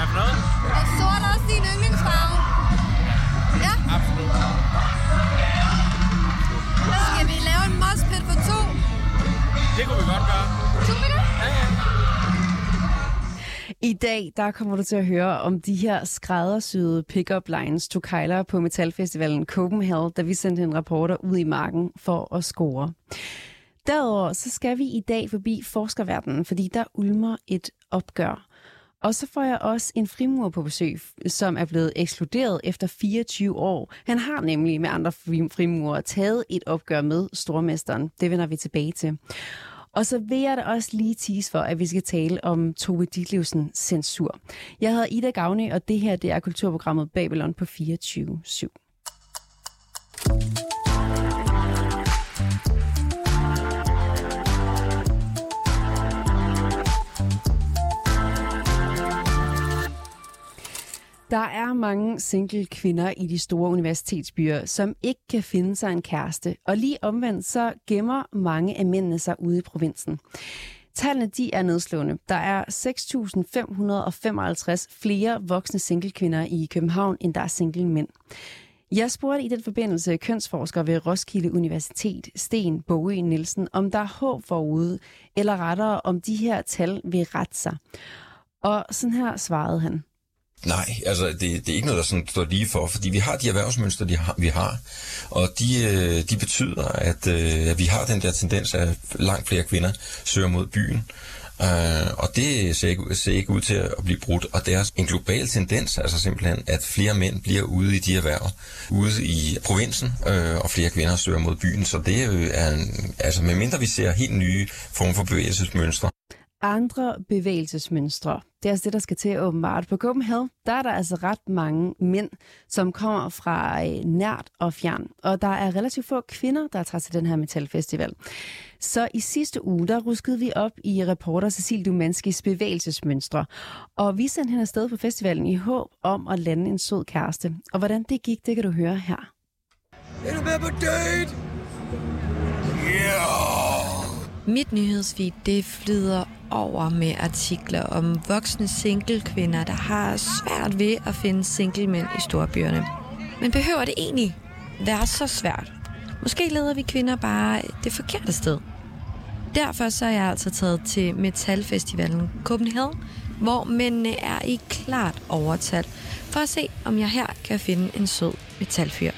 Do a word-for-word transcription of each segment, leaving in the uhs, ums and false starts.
for noget? Er sort også din yndlingsfarve? Ja. Absolut. Skal vi lave en moshpit for to? Det kunne vi godt gøre. To vi det? Ja, ja. I dag der kommer du til at høre om de her skræddersyede pick-up lines to Kyler på metalfestivalen Copenhagen, da vi sendte en reporter ud i marken for at score. Derudover så skal vi i dag forbi forskerverdenen, fordi der ulmer et opgør. Og så får jeg også en frimurer på besøg, som er blevet ekskluderet efter fireogtyve år. Han har nemlig med andre frimurer taget et opgør med stormesteren. Det vender vi tilbage til. Og så vil jeg da også lige tease for, at vi skal tale om Tove Ditlevsens censur. Jeg hedder Ida Gavny, og det her det er kulturprogrammet Babylon på fireogtyve syv. Der er mange single kvinder i de store universitetsbyer, som ikke kan finde sig en kæreste. Og lige omvendt så gemmer mange af mændene sig ude i provinsen. Tallene de er nedslående. Der er seks tusind fem hundrede og femoghalvtreds flere voksne singlekvinder i København, end der er single mænd. Jeg spurgte i den forbindelse kønsforsker ved Roskilde Universitet, Sten Bogø Nielsen, om der er håb forude, eller rettere om de her tal vil rette sig. Og sådan her svarede han. Nej, altså det, det er ikke noget, der sådan står lige for, fordi vi har de erhvervsmønstre, de har, vi har, og de, de betyder, at, at vi har den der tendens, at langt flere kvinder søger mod byen, uh, og det ser ikke, ser ikke ud til at blive brudt, og det er en global tendens, altså simpelthen, at flere mænd bliver ude i de erhverv, ude i provinsen, uh, og flere kvinder søger mod byen, så det er, en, altså medmindre vi ser helt nye former for bevægelsesmønstre. Andre bevægelsesmønstre. Det er altså det, der skal til åbenbart. På Copenhagen, der er der altså ret mange mænd, som kommer fra nært og fjern. Og der er relativt få kvinder, der tager til den her metalfestival. Så i sidste uge, der ruskede vi op i reporter Cecil Dumanskis bevægelsesmønstre. Og vi sendte hende afsted på festivalen i håb om at lande en sød kæreste. Og hvordan det gik, det kan du høre her. Er du med på date? Yeah! Mit nyhedsfeed, det flyder over med artikler om voksne single-kvinder, der har svært ved at finde single-mænd i storbyerne. Men behøver det egentlig være så svært? Måske leder vi kvinder bare det forkerte sted. Derfor så er jeg altså taget til metalfestivalen Copenhagen, hvor mændene er i klart overtal, for at se, om jeg her kan finde en sød metalfyr.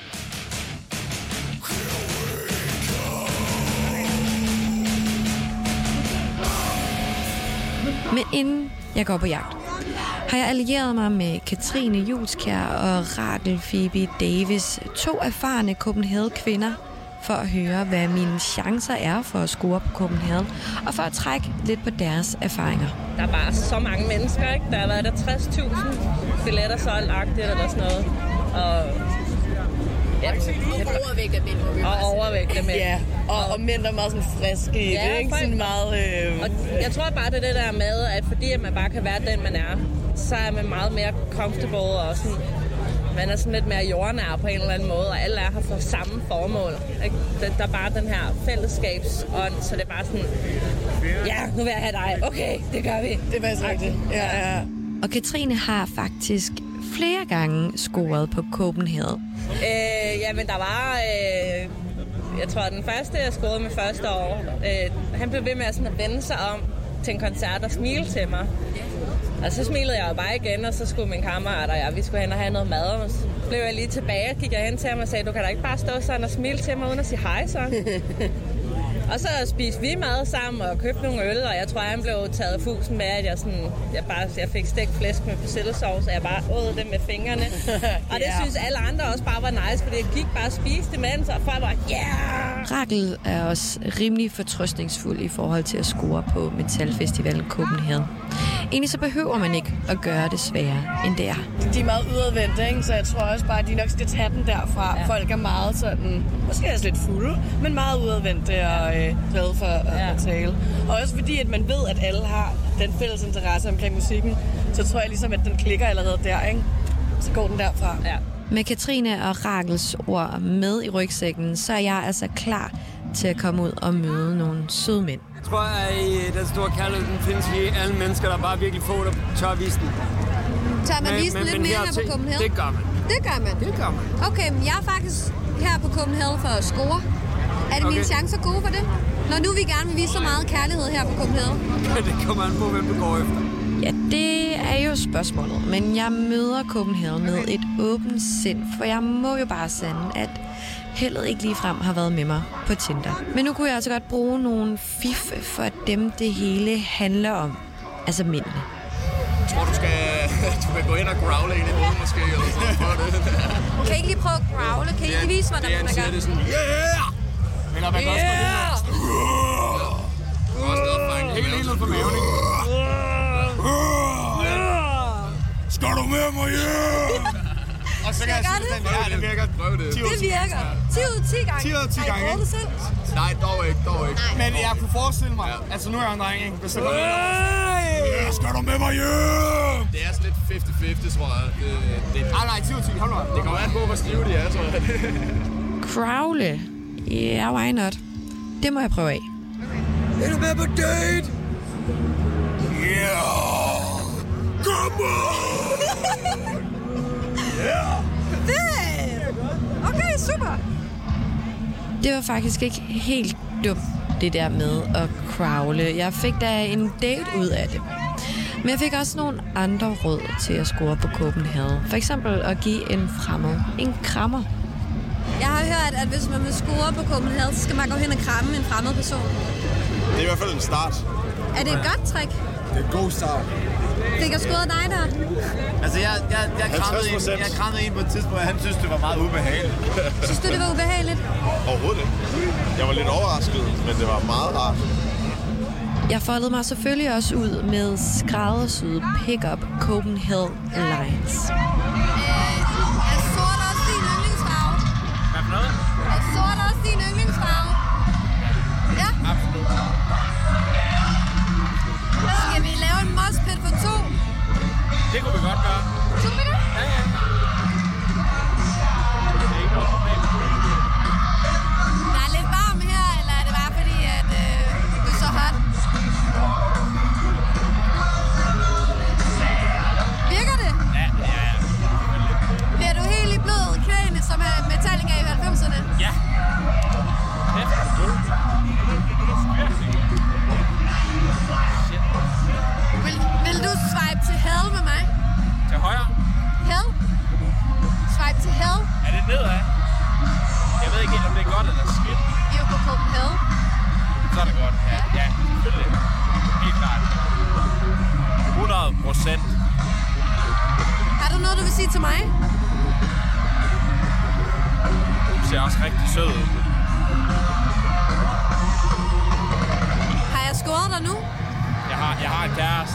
Men inden jeg går på jagt, har jeg allieret mig med Katrine Julskjær og Rakel Phoebe Davis, to erfarne Copenhagen-kvinder, for at høre, hvad mine chancer er for at score på Copenhagen, og for at trække lidt på deres erfaringer. Der er bare så mange mennesker, ikke? Der har været der tres tusind billetter solgt-agtigt eller sådan noget. Og ja, Og overvægt af mænd. Og overvægt af mænd. Ja, og, og mænd er meget sådan friske i ja, det, ikke? Sådan meget... Øh... Og jeg tror bare, det er det der med, at fordi man bare kan være den, man er, så er man meget mere comfortable og sådan... Man er sådan lidt mere jordnær på en eller anden måde, og alle er her for samme formål. Ikke? Der er bare den her fællesskabsånd, så det er bare sådan... Ja, nu vil jeg have dig. Okay, det gør vi. Det er faktisk rigtigt. Ja, ja. Og Katrine har faktisk flere gange scoret på Copenhagen. Øh, jamen, der var... Øh, jeg tror, den første, jeg scorede med første år, øh, han blev ved med at, sådan at vende sig om til en koncert og smile til mig. Og så smilede jeg jo bare igen, og så skulle min kammerat og jeg, vi skulle hen og have noget mad. Og så blev jeg lige tilbage, og gik jeg hen til ham og sagde, du kan da ikke bare stå sådan og smile til mig, uden at sige hej så. Og så spiste vi mad sammen og købte nogle øl, og jeg tror, han blev taget fusen med, at jeg, sådan, jeg, bare, jeg fik stegt flæsk med persillesovs, og jeg bare åd det med fingrene. Og det yeah. synes alle andre også bare var nice, fordi jeg gik bare og spiste imens, og folk var, yeah! Rakel er også rimelig fortrøstningsfuld i forhold til at score på Metalfestivalen Copenhagen. Egentlig så behøver man ikke at gøre det sværere, end det er. De er meget udadvendte, ikke? Så jeg tror også bare, at de nok skal tage den derfra. Ja. Folk er meget sådan, måske også lidt fulde, men meget udadvendte og øh, glade for at, ja. at tale. Og også fordi, at man ved, at alle har den fælles interesse omkring musikken, så tror jeg ligesom, at den klikker allerede der, ikke? Så går den derfra. Ja. Med Katrine og Rakels ord med i rygsækken, så er jeg altså klar til at komme ud og møde nogle søde mænd. Jeg tror, at den store kærlighed, den findes i alle mennesker, der bare virkelig får det, tør vise den. Tør man vise den lidt mere her på Copenhagen? Det gør man. Det gør man? Det gør man. Okay, men jeg er faktisk her på Copenhagen for at score. Er det okay. Mine chancer gode for det? Når nu vi gerne vil vise så meget kærlighed her på Copenhagen. Det kommer an på, hvem du går efter. Ja, det er jo spørgsmålet, men jeg møder Copenhagen med et åbent sind, for jeg må jo bare sande, at heldet ikke ligefrem har været med mig på Tinder. Men nu kunne jeg altså godt bruge nogle fif for dem, det hele handler om. Altså mændene. Jeg tror, du skal, du skal gå ind og growle ind i hovedet måske, eller sådan for det. Kan I ikke lige prøve at growle? Kan I ikke vise mig, hvordan man gør? Det er sådan, yeah! Eller man kan også gå ind og... Du har også noget fanget. Helt helt ud på maven, ikke? Skal du med mig, yeah! Og så kan jeg sige, at ja, det virker. Prøv det. Det virker. ti ud af ti gange. ti ud af ti gange, Har I prøvet det selv? Nej, dog ikke, dog ikke. Nej. Men jeg kunne forestille mig, altså nu er jeg en dreng, ikke? Hvis der går ja, skal du med mig, yeah! Det er sådan lidt halvtreds halvtreds, tror jeg. Det, det, nej, nej, ti ud af ti, hold nu. Det kommer an på, hvor stive de er, tror jeg. Crowle? Ja, yeah, why not? Det må jeg prøve af. Er du med på date? Yeah! Come on! Yeah! Fedt! Okay, super. Det var faktisk ikke helt dumt, det der med at crowle. Jeg fik da en date ud af det. Men jeg fik også nogle andre råd til at score på Copenhagen. For eksempel at give en fremmed en krammer. Jeg har hørt, at hvis man vil score på Copenhagen, så skal man gå hen og kramme en fremmed person. Det er i hvert fald en start. Er det et godt trick? Det er en god start. Fik jeg scoret dig der? Altså, jeg, jeg, jeg, krammede en, jeg krammede en på et tidspunkt, og han synes, det var meget ubehageligt. Synes du, det var ubehageligt? Overhovedet ikke. Jeg var lidt overrasket, men det var meget rart. Jeg foldede mig selvfølgelig også ud med skræddersyede pick-up Copenhagen Lines. Er sort også din yndlingsfarve? Hvad for noget? Er sort også din yndlingsfarve? Ja? Absolut. Skal vi lave en moshpit for to? Det kunne vi godt gøre. To minutter? Ja, ja. Det er ikke noget problem. Der er lidt varm her, eller er det bare fordi, at øh, du er så hot? Virker det? Ja, ja, ja. Bliver du helt i blod i knæene, som er Metallica i halvfemserne? Ja. Vil, vil du swipe til hell med mig? Til højre. Hell? Swipe til hell? Er det nedad? Jeg ved ikke helt, om det er godt eller skidt. Vi er jo på Copenhagen. Så er det godt. Ja, ja, selvfølgelig. Helt klart. hundrede procent. Har du noget, du vil sige til mig? Du ser også rigtig sød ud. Har jeg scoret dig nu? Jeg har, jeg har en kæreste.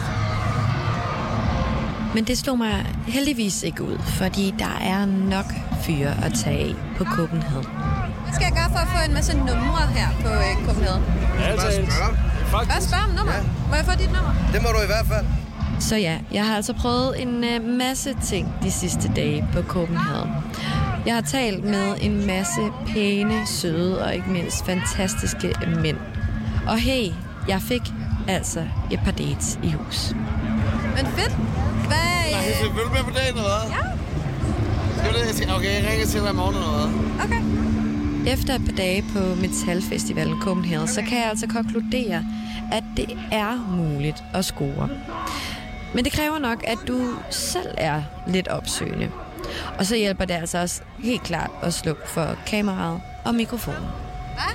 Men det slog mig heldigvis ikke ud, fordi der er nok fyre at tage af på Copenhagen. Hvad skal jeg gøre for at få en masse numre her på øh, Copenhagen? Ja, altså. Hvad spørger om nummer? Ja. Må jeg få dit nummer? Det må du i hvert fald. Så ja, jeg har altså prøvet en uh, masse ting de sidste dage på Copenhagen. Jeg har talt med en masse pæne, søde og ikke mindst fantastiske mænd. Og hey, jeg fik altså et par dates i hus. Men fedt. Hvad? Nej, Øh... vil du med på dagen, eller hvad? Ja. Skal du det? Okay, jeg ringer til dig i morgen eller hvad? Okay. Efter et par dage på Metalfestivalen Copenhagen, så kan jeg altså konkludere, at det er muligt at score. Men det kræver nok, at du selv er lidt opsøgende. Og så hjælper det altså også helt klart at slukke for kameraet og mikrofonen. Hvad?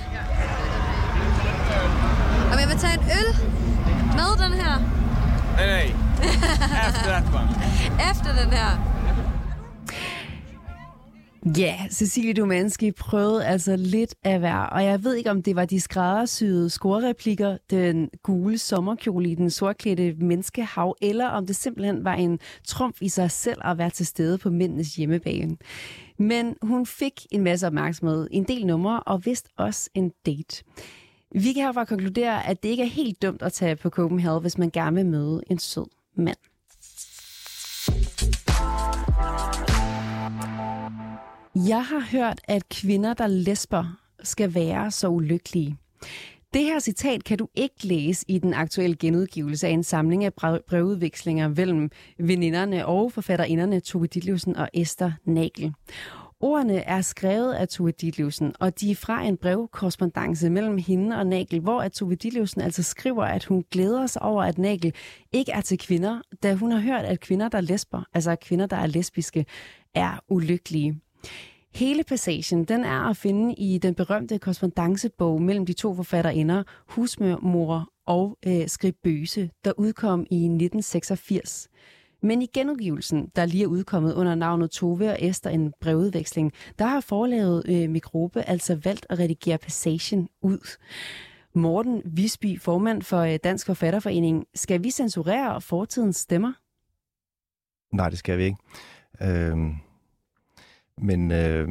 Om jeg vil tage en øl med den her? Nej, nej. Efter den one. Efter den her. Ja, Cecilie Domanski prøvede altså lidt af hver, og jeg ved ikke, om det var de skræddersyede scorereplikker, den gule sommerkjole i den sortklædte menneskehav, eller om det simpelthen var en trumf i sig selv at være til stede på mændenes hjemmebane. Men hun fik en masse opmærksomhed, en del numre og vist også en date. Vi kan herfra konkludere, at det ikke er helt dumt at tage på Copenhagen, hvis man gerne vil møde en sød mand. Jeg har hørt, at kvinder, der lesber, skal være så ulykkelige. Det her citat kan du ikke læse i den aktuelle genudgivelse af en samling af brevudvekslinger mellem veninderne og forfatterinderne Tove Ditlevsen og Esther Nagel. Ordene er skrevet af Tove Ditlevsen, og de er fra en brevkorrespondance mellem hende og Nagel, hvor at Tove Ditlevsen altså skriver, at hun glæder sig over, at Nagel ikke er til kvinder, da hun har hørt, at kvinder, der er lesber, altså kvinder, der er lesbiske, er ulykkelige. Hele passagen, den er at finde i den berømte korrespondancebog mellem de to forfatterinder, Husmor og øh, Skribøse, der udkom i nitten seksogfirs. Men i genudgivelsen, der lige er udkommet under navnet Tove og Esther, en brevudveksling, der har forlaget øh, Mikrobe altså valgt at redigere passagen ud. Morten Visby, formand for øh, Dansk Forfatterforening, skal vi censurere fortidens stemmer? Nej, det skal vi ikke. Øhm, men øh,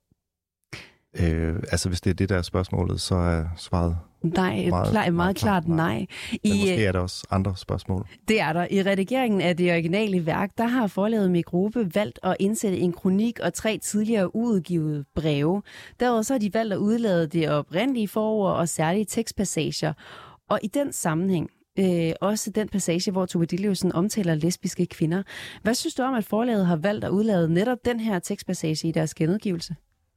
øh, altså, hvis det er det, der er spørgsmålet, så er svaret Nej, meget, meget, meget klart nej. nej. I, Men måske er der også andre spørgsmål. Det er der. I redigeringen af det originale værk, der har forlaget Mikrobe valgt at indsætte en kronik og tre tidligere uudgivede breve. Derudover så har de valgt at udlade det oprindelige forord og særlige tekstpassager. Og i den sammenhæng, øh, også den passage, hvor Tove Ditlevsen omtaler lesbiske kvinder. Hvad synes du om, at forlaget har valgt at udlade netop den her tekstpassage i deres genudgivelse?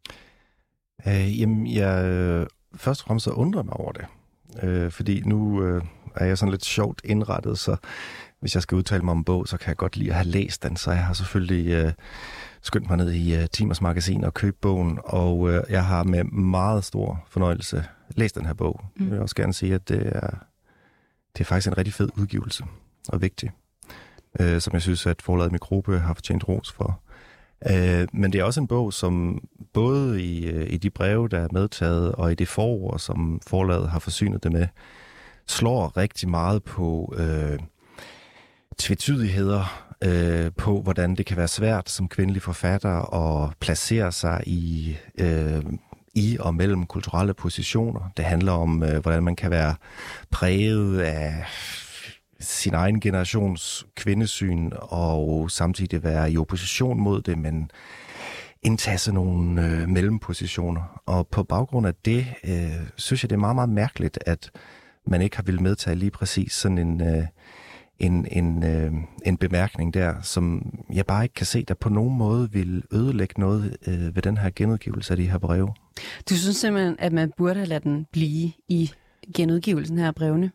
Øh, jamen, jeg... Først og fremmest så undrer jeg mig over det, øh, fordi nu øh, er jeg sådan lidt sjovt indrettet, så hvis jeg skal udtale mig om en bog, så kan jeg godt lide at have læst den, så jeg har selvfølgelig øh, skyndt mig ned i øh, Timers Magasin og købt bogen, og øh, jeg har med meget stor fornøjelse læst den her bog. Mm. Jeg vil også gerne sige, at det er, det er faktisk en rigtig fed udgivelse og vigtig, øh, som jeg synes, at forlaget Mikrobe har fortjent ros for. Øh, men det er også en bog, som både i, i de breve, der er medtaget, og i det forord, som forlaget har forsynet det med, slår rigtig meget på øh, tvetydigheder, øh, på hvordan det kan være svært som kvindelig forfatter at placere sig i, øh, i og mellem kulturelle positioner. Det handler om, øh, hvordan man kan være præget af sin egen generations kvindesyn, og samtidig være i opposition mod det, men indtage sådan nogle øh, mellempositioner. Og på baggrund af det, øh, synes jeg, det er meget, meget mærkeligt, at man ikke har ville medtage lige præcis sådan en, øh, en, en, øh, en bemærkning der, som jeg bare ikke kan se, der på nogen måde vil ødelægge noget øh, ved den her genudgivelse af de her breve. Du synes simpelthen, at man burde have ladet den blive i genudgivelsen her af brevene?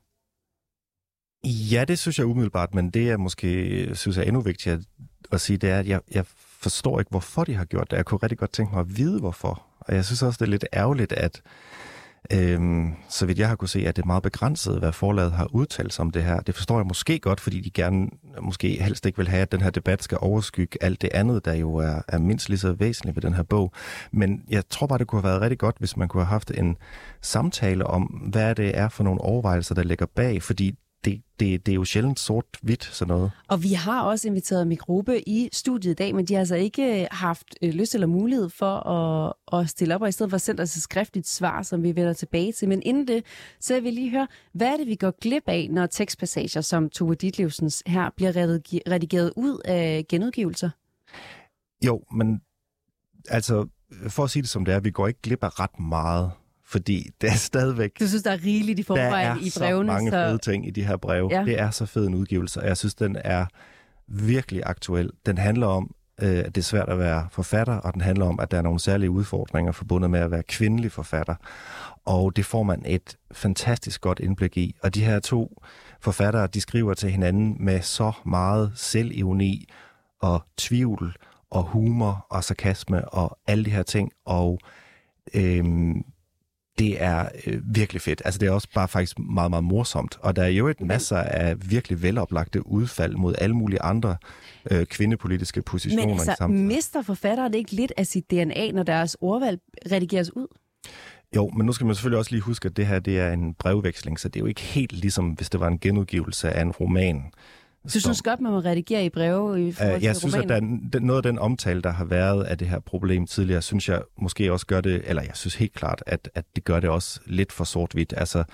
Ja, det synes jeg umiddelbart, men det jeg måske synes er endnu vigtigere at sige, det er, at jeg, jeg forstår ikke, hvorfor de har gjort det. Jeg kunne rigtig godt tænke mig at vide, hvorfor. Og jeg synes også, det er lidt ærgerligt, at øhm, så vidt jeg har kunne se, at det er meget begrænset, hvad forlaget har udtalt sig om det her. Det forstår jeg måske godt, fordi de gerne måske helst ikke vil have, at den her debat skal overskygge alt det andet, der jo er, er mindst lige så væsentligt ved den her bog. Men jeg tror bare, det kunne have været rigtig godt, hvis man kunne have haft en samtale om, hvad det er for nogle overvejelser, der ligger bag, fordi Det, det, det er jo sjældent sort-hvidt, sådan noget. Og vi har også inviteret Mikrobe i studiet i dag, men de har altså ikke haft lyst eller mulighed for at, at stille op, og i stedet for sendt os et skriftligt svar, som vi vender tilbage til. Men inden det, så vil vi lige høre, hvad er det, vi går glip af, når tekstpassager som Tove Ditlevsens her bliver redigeret ud af genudgivelser? Jo, men altså, for at sige det som det er, vi går ikke glip af ret meget. Fordi det er stadigvæk... Du synes, der er rigeligt i forvejen i brevene? Der er så mange fede ting i de her breve. Ja. Det er så fed en udgivelse, og jeg synes, den er virkelig aktuel. Den handler om, øh, at det er svært at være forfatter, og den handler om, at der er nogle særlige udfordringer forbundet med at være kvindelig forfatter. Og det får man et fantastisk godt indblik i. Og de her to forfattere, de skriver til hinanden med så meget selvironi og tvivl og humor og sarkasme og alle de her ting. Og... Øh, Det er øh, virkelig fedt. Altså, det er også bare faktisk meget, meget morsomt. Og der er jo et masser af virkelig veloplagte udfald mod alle mulige andre øh, kvindepolitiske positioner. Men altså, i samfundet. Mister forfatteren ikke lidt af sit D N A, når deres ordvalg redigeres ud? Jo, men nu skal man selvfølgelig også lige huske, at det her det er en brevveksling, så det er jo ikke helt ligesom, hvis det var en genudgivelse af en roman. Du synes godt, man må redigere i breve i forhold til Jeg synes, romaner? At der, noget af den omtale, der har været af det her problem tidligere, synes jeg måske også gør det, eller jeg synes helt klart, at, at det gør det også lidt for sort-hvidt. Altså,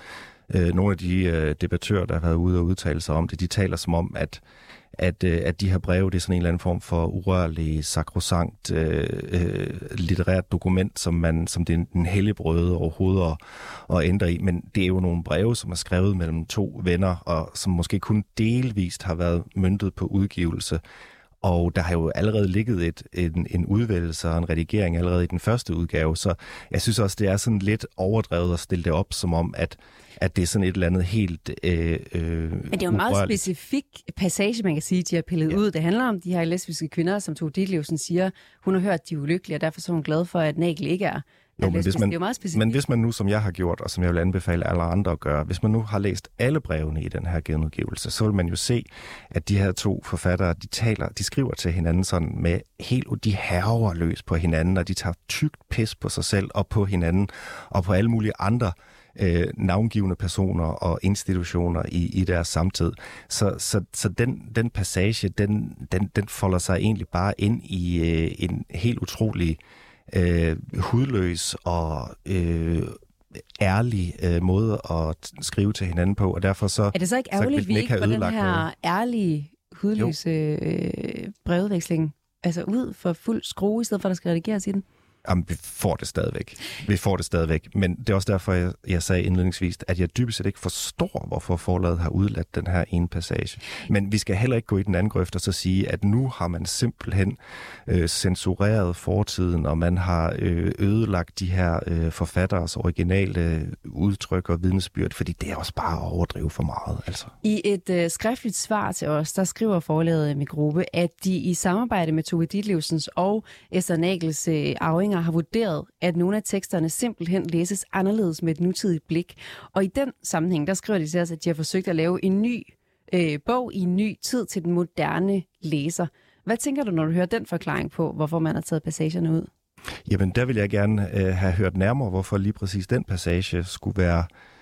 øh, nogle af de øh, debattører, der har været ude og udtale sig om det, de taler som om, at At, øh, at de her breve, det er sådan en eller anden form for urørlig, sakrosankt, øh, øh, litterært dokument, som, man, som det er en helligbrøde overhovedet at, at ændre i. Men det er jo nogle breve, som er skrevet mellem to venner, og som måske kun delvist har været møntet på udgivelse. Og der har jo allerede ligget et, en, en udvælgelse og en redigering allerede i den første udgave, så jeg synes også, det er sådan lidt overdrevet at stille det op, som om, at at det er sådan et eller andet helt øh, øh, Men det er jo en meget specifik passage, man kan sige, de har pillet ja. ud. Det handler om de her lesbiske kvinder, som Tove Ditlevsen siger, hun har hørt, at de er ulykkelige, og derfor er hun glad for, at Nagel ikke er. Jo, men, hvis man, det er meget specifikt. Men hvis man nu, som jeg har gjort, og som jeg vil anbefale alle andre at gøre, hvis man nu har læst alle brevene i den her genudgivelse, så vil man jo se, at de her to forfattere, de taler, de skriver til hinanden sådan med helt, de hærger løs på hinanden, og de tager tykt pis på sig selv og på hinanden, og på alle mulige andre øh, navngivende personer og institutioner i, i deres samtid. Så, så, så den, den passage, den, den, den folder sig egentlig bare ind i øh, en helt utrolig Øh, hudløs og øh, ærlig øh, måde at skrive til hinanden på, og derfor så... Er det så ikke ærgerligt, at vi ikke får den her noget. ærlige, hudløse øh, brevveksling altså ud for fuld skrue, i stedet for at der skal redigeres i den? Jamen, vi får det stadigvæk. Vi får det stadigvæk. Men det er også derfor, jeg, jeg sagde indledningsvis, at jeg dybest set ikke forstår, hvorfor forlaget har udladt den her ene passage. Men vi skal heller ikke gå i den anden grøft og så sige, at nu har man simpelthen øh, censureret fortiden, og man har øh, ødelagt de her øh, forfatteres originale udtryk og vidnesbyrd, fordi det er også bare at overdrive for meget. Altså. I et øh, skriftligt svar til os, der skriver forlaget med gruppe, at de i samarbejde med Tove Ditlevsens og Esther Nagels øh, arvinger har vurderet, at nogle af teksterne simpelthen læses anderledes med et nutidigt blik. Og i den sammenhæng, der skriver de til os, at de har forsøgt at lave en ny øh, bog i en ny tid til den moderne læser. Hvad tænker du, når du hører den forklaring på, hvorfor man har taget passagerne ud? Jamen, der vil jeg gerne øh, have hørt nærmere, hvorfor lige præcis den passage skulle være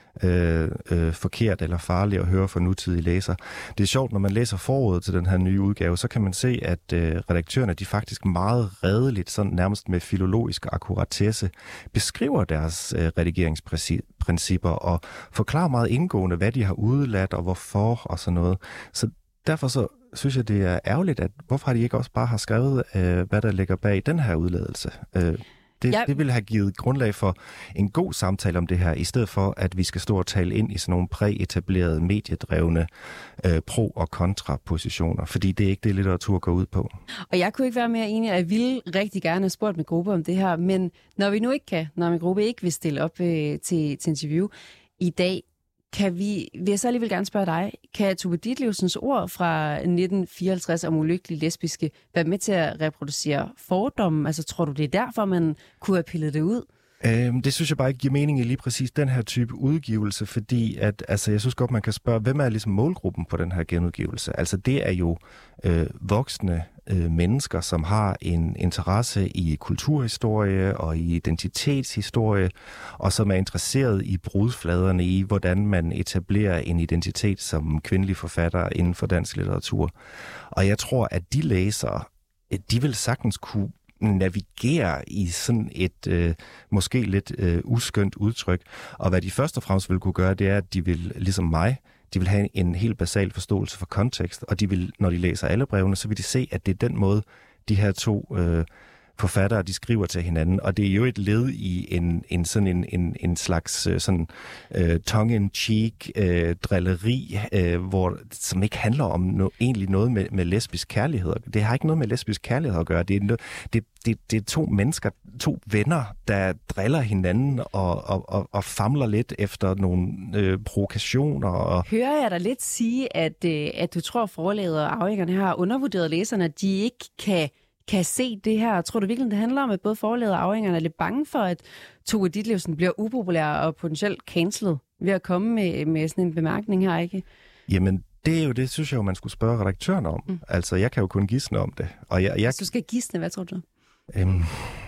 Øh, øh, forkert eller farligt at høre for nutidige læser. Det er sjovt, når man læser forordet til den her nye udgave, så kan man se, at øh, redaktørerne, de faktisk meget redeligt, sådan nærmest med filologisk akkuratesse, beskriver deres øh, redigeringsprincipper og forklarer meget indgående, hvad de har udeladt og hvorfor og sådan noget. Så derfor så synes jeg, det er ærgerligt, at hvorfor har de ikke også bare har skrevet, øh, hvad der ligger bag den her udladelse. Øh, Det, ja. det ville have givet grundlag for en god samtale om det her, i stedet for, at vi skal stå og tale ind i sådan nogle præetablerede, mediedrevne øh, pro- og kontrapositioner, fordi det er ikke det, litteratur går ud på. Og jeg kunne ikke være mere enig, at jeg ville rigtig gerne have spurgt med gruppe om det her, men når vi nu ikke kan, når min gruppe ikke vil stille op øh, til, til interview i dag, kan vi, vil jeg så alligevel gerne spørge dig, kan Tove Ditlevsens ord fra nitten fireoghalvtreds om ulykkelige lesbiske være med til at reproducere fordomme? Altså tror du, det er derfor, man kunne have pillet det ud? Øhm, det synes jeg bare ikke giver mening i lige præcis den her type udgivelse, fordi at, altså, jeg synes godt, man kan spørge, hvem er ligesom målgruppen på den her genudgivelse? Altså det er jo øh, voksne øh, mennesker, som har en interesse i kulturhistorie og i identitetshistorie, og som er interesseret i brudfladerne i, hvordan man etablerer en identitet som kvindelig forfatter inden for dansk litteratur. Og jeg tror, at de læsere, de vil sagtens kunne navigere i sådan et øh, måske lidt øh, uskønt udtryk. Og hvad de først og fremmest vil kunne gøre, det er, at de vil, ligesom mig, de vil have en helt basal forståelse for kontekst, og de vil, når de læser alle brevene, så vil de se, at det er den måde, de her to øh, forfattere, de skriver til hinanden, og det er jo et led i en, en sådan en, en, en slags sådan uh, tongue-in-cheek uh, drilleri, uh, hvor, som ikke handler om no, egentlig noget med, med lesbisk kærlighed. Det har ikke noget med lesbisk kærlighed at gøre. Det er, det, det, det er to mennesker, to venner, der driller hinanden og, og, og, og famler lidt efter nogle øh, provokationer. Og... Hører jeg dig lidt sige, at, øh, at du tror, forlaget og arvingerne har undervurderet læserne, at de ikke kan kan se det her? Tror du virkelig, det handler om, at både forlaget og arvingerne er lidt bange for, at Tove Ditlevsen bliver upopulær og potentielt cancelled ved at komme med, med sådan en bemærkning her, ikke? Jamen, det er jo det, synes jeg jo, man skulle spørge redaktøren om. Mm. Altså, jeg kan jo kun gisne om det. Og jeg, jeg... Hvis du skal gisne, hvad tror du? Øhm...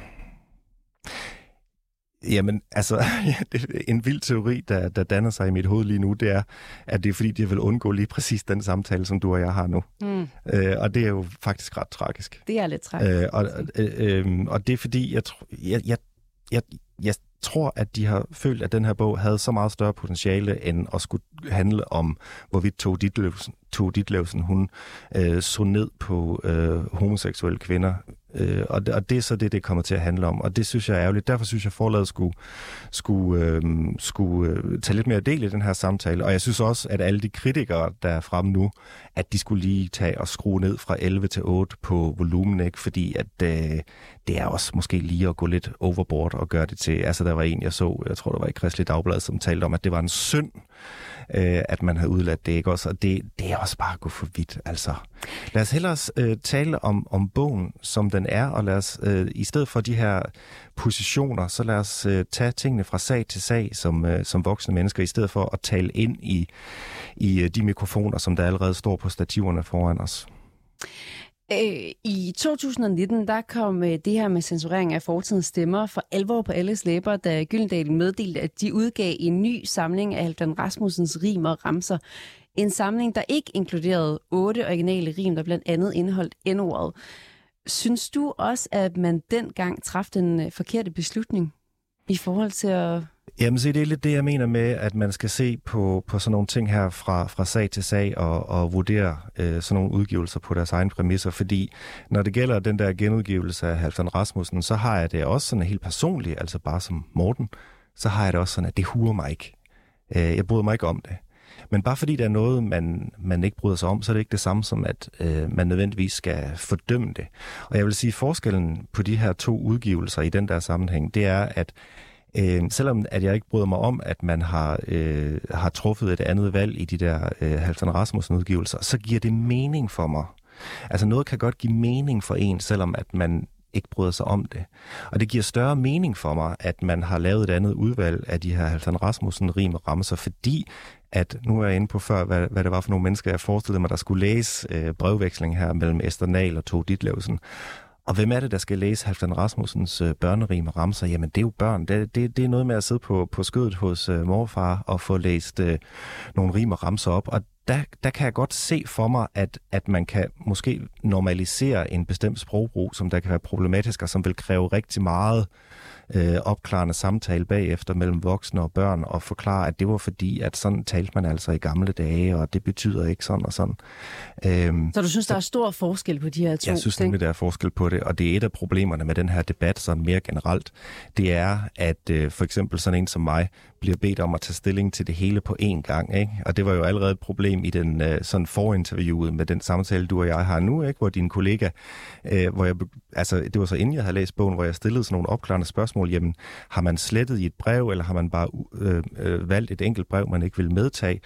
Jamen, altså, det er en vild teori, der, der danner sig i mit hoved lige nu, det er, at det er fordi, de vil undgå lige præcis den samtale, som du og jeg har nu. Mm. Øh, og det er jo faktisk ret tragisk. Det er lidt tragisk. Øh, og, øh, øh, og det er fordi, jeg, jeg, jeg, jeg, jeg tror, at de har følt, at den her bog havde så meget større potentiale, end at skulle handle om, hvorvidt Tove Ditlevsen, Tove Ditlevsen hun øh, så ned på øh, homoseksuelle kvinder. Øh, og, det, og det er så det, det kommer til at handle om. Og det synes jeg er ærgerligt. Derfor synes jeg, at forlaget skulle, skulle, øh, skulle øh, tage lidt mere del i den her samtale. Og jeg synes også, at alle de kritikere, der er fremme nu, at de skulle lige tage og skrue ned fra elleve til otte på volumen, ikke? Fordi at øh, det er også måske lige at gå lidt overboard og gøre det til. Altså der var en, jeg så, jeg tror, der var i Kristeligt Dagblad, som talte om, at det var en synd, øh, at man havde udladt det, ikke også? Og det, det er også bare at gå for vidt, altså. Lad os hellere øh, tale om, om bogen, som den er, og lad os, øh, i stedet for de her positioner, så lad os øh, tage tingene fra sag til sag, som, øh, som voksne mennesker, i stedet for at tale ind i, i øh, de mikrofoner, som der allerede står på stativerne foran os. I to tusind nitten, der kom det her med censurering af fortidens stemmer for alvor på alles læber, da Gyldendal meddelte, at de udgav en ny samling af Halfdan Rasmussens rim og ramser. En samling, der ikke inkluderede otte originale rim, der blandt andet indeholdt N-ordet. Synes du også, at man dengang traf den forkerte beslutning i forhold til at... Jamen se, det er lidt det, jeg mener med, at man skal se på, på sådan nogle ting her fra, fra sag til sag og, og vurdere øh, sådan nogle udgivelser på deres egne præmisser, fordi når det gælder den der genudgivelse af Halfdan Rasmussen, så har jeg det også sådan helt personligt, altså bare som Morten, så har jeg det også sådan, at det huer mig ikke. Øh, jeg bryder mig ikke om det. Men bare fordi der er noget, man, man ikke bryder sig om, så er det ikke det samme som, at øh, man nødvendigvis skal fordømme det. Og jeg vil sige, forskellen på de her to udgivelser i den der sammenhæng, det er, at Øh, selvom at jeg ikke bryder mig om, at man har, øh, har truffet et andet valg i de der øh, Halfdan Rasmussen-udgivelser, så giver det mening for mig. Altså noget kan godt give mening for en, selvom at man ikke bryder sig om det. Og det giver større mening for mig, at man har lavet et andet udvalg af de her Halfdan Rasmussen-rim og ramser, fordi at, nu er jeg inde på før, hvad, hvad det var for nogle mennesker, jeg forestillede mig, der skulle læse øh, brevveksling her mellem Esther Nahl og Tove Ditlevsen. Og hvem er det, der skal læse Halfdan Rasmussens øh, børnerim og ramser? Jamen, det er jo børn. Det, det, det er noget med at sidde på, på skødet hos øh, morfar og få læst øh, nogle rim og ramser op. Og der, der kan jeg godt se for mig, at, at man kan måske normalisere en bestemt sprogbrug, som der kan være problematisk, og som vil kræve rigtig meget øh, opklarende samtale bagefter mellem voksne og børn, og forklare, at det var fordi, at sådan talte man altså i gamle dage, og det betyder ikke sådan og sådan. Øhm, så du synes, så, der er stor forskel på de her to? Jeg synes nemlig, der er forskel på det, og det er et af problemerne med den her debat sådan mere generelt. Det er, at øh, for eksempel sådan en som mig bliver bedt om at tage stilling til det hele på én gang, ikke? Og det var jo allerede et problem i den øh, sådan forinterviewet med den samtale, du og jeg har nu, ikke? Hvor din kollega, øh, hvor jeg, altså det var så inden jeg havde læst bogen, hvor jeg stillede sådan nogle opklarende spørgsmål, jamen har man slettet i et brev, eller har man bare øh, øh, valgt et enkelt brev, man ikke vil medtage,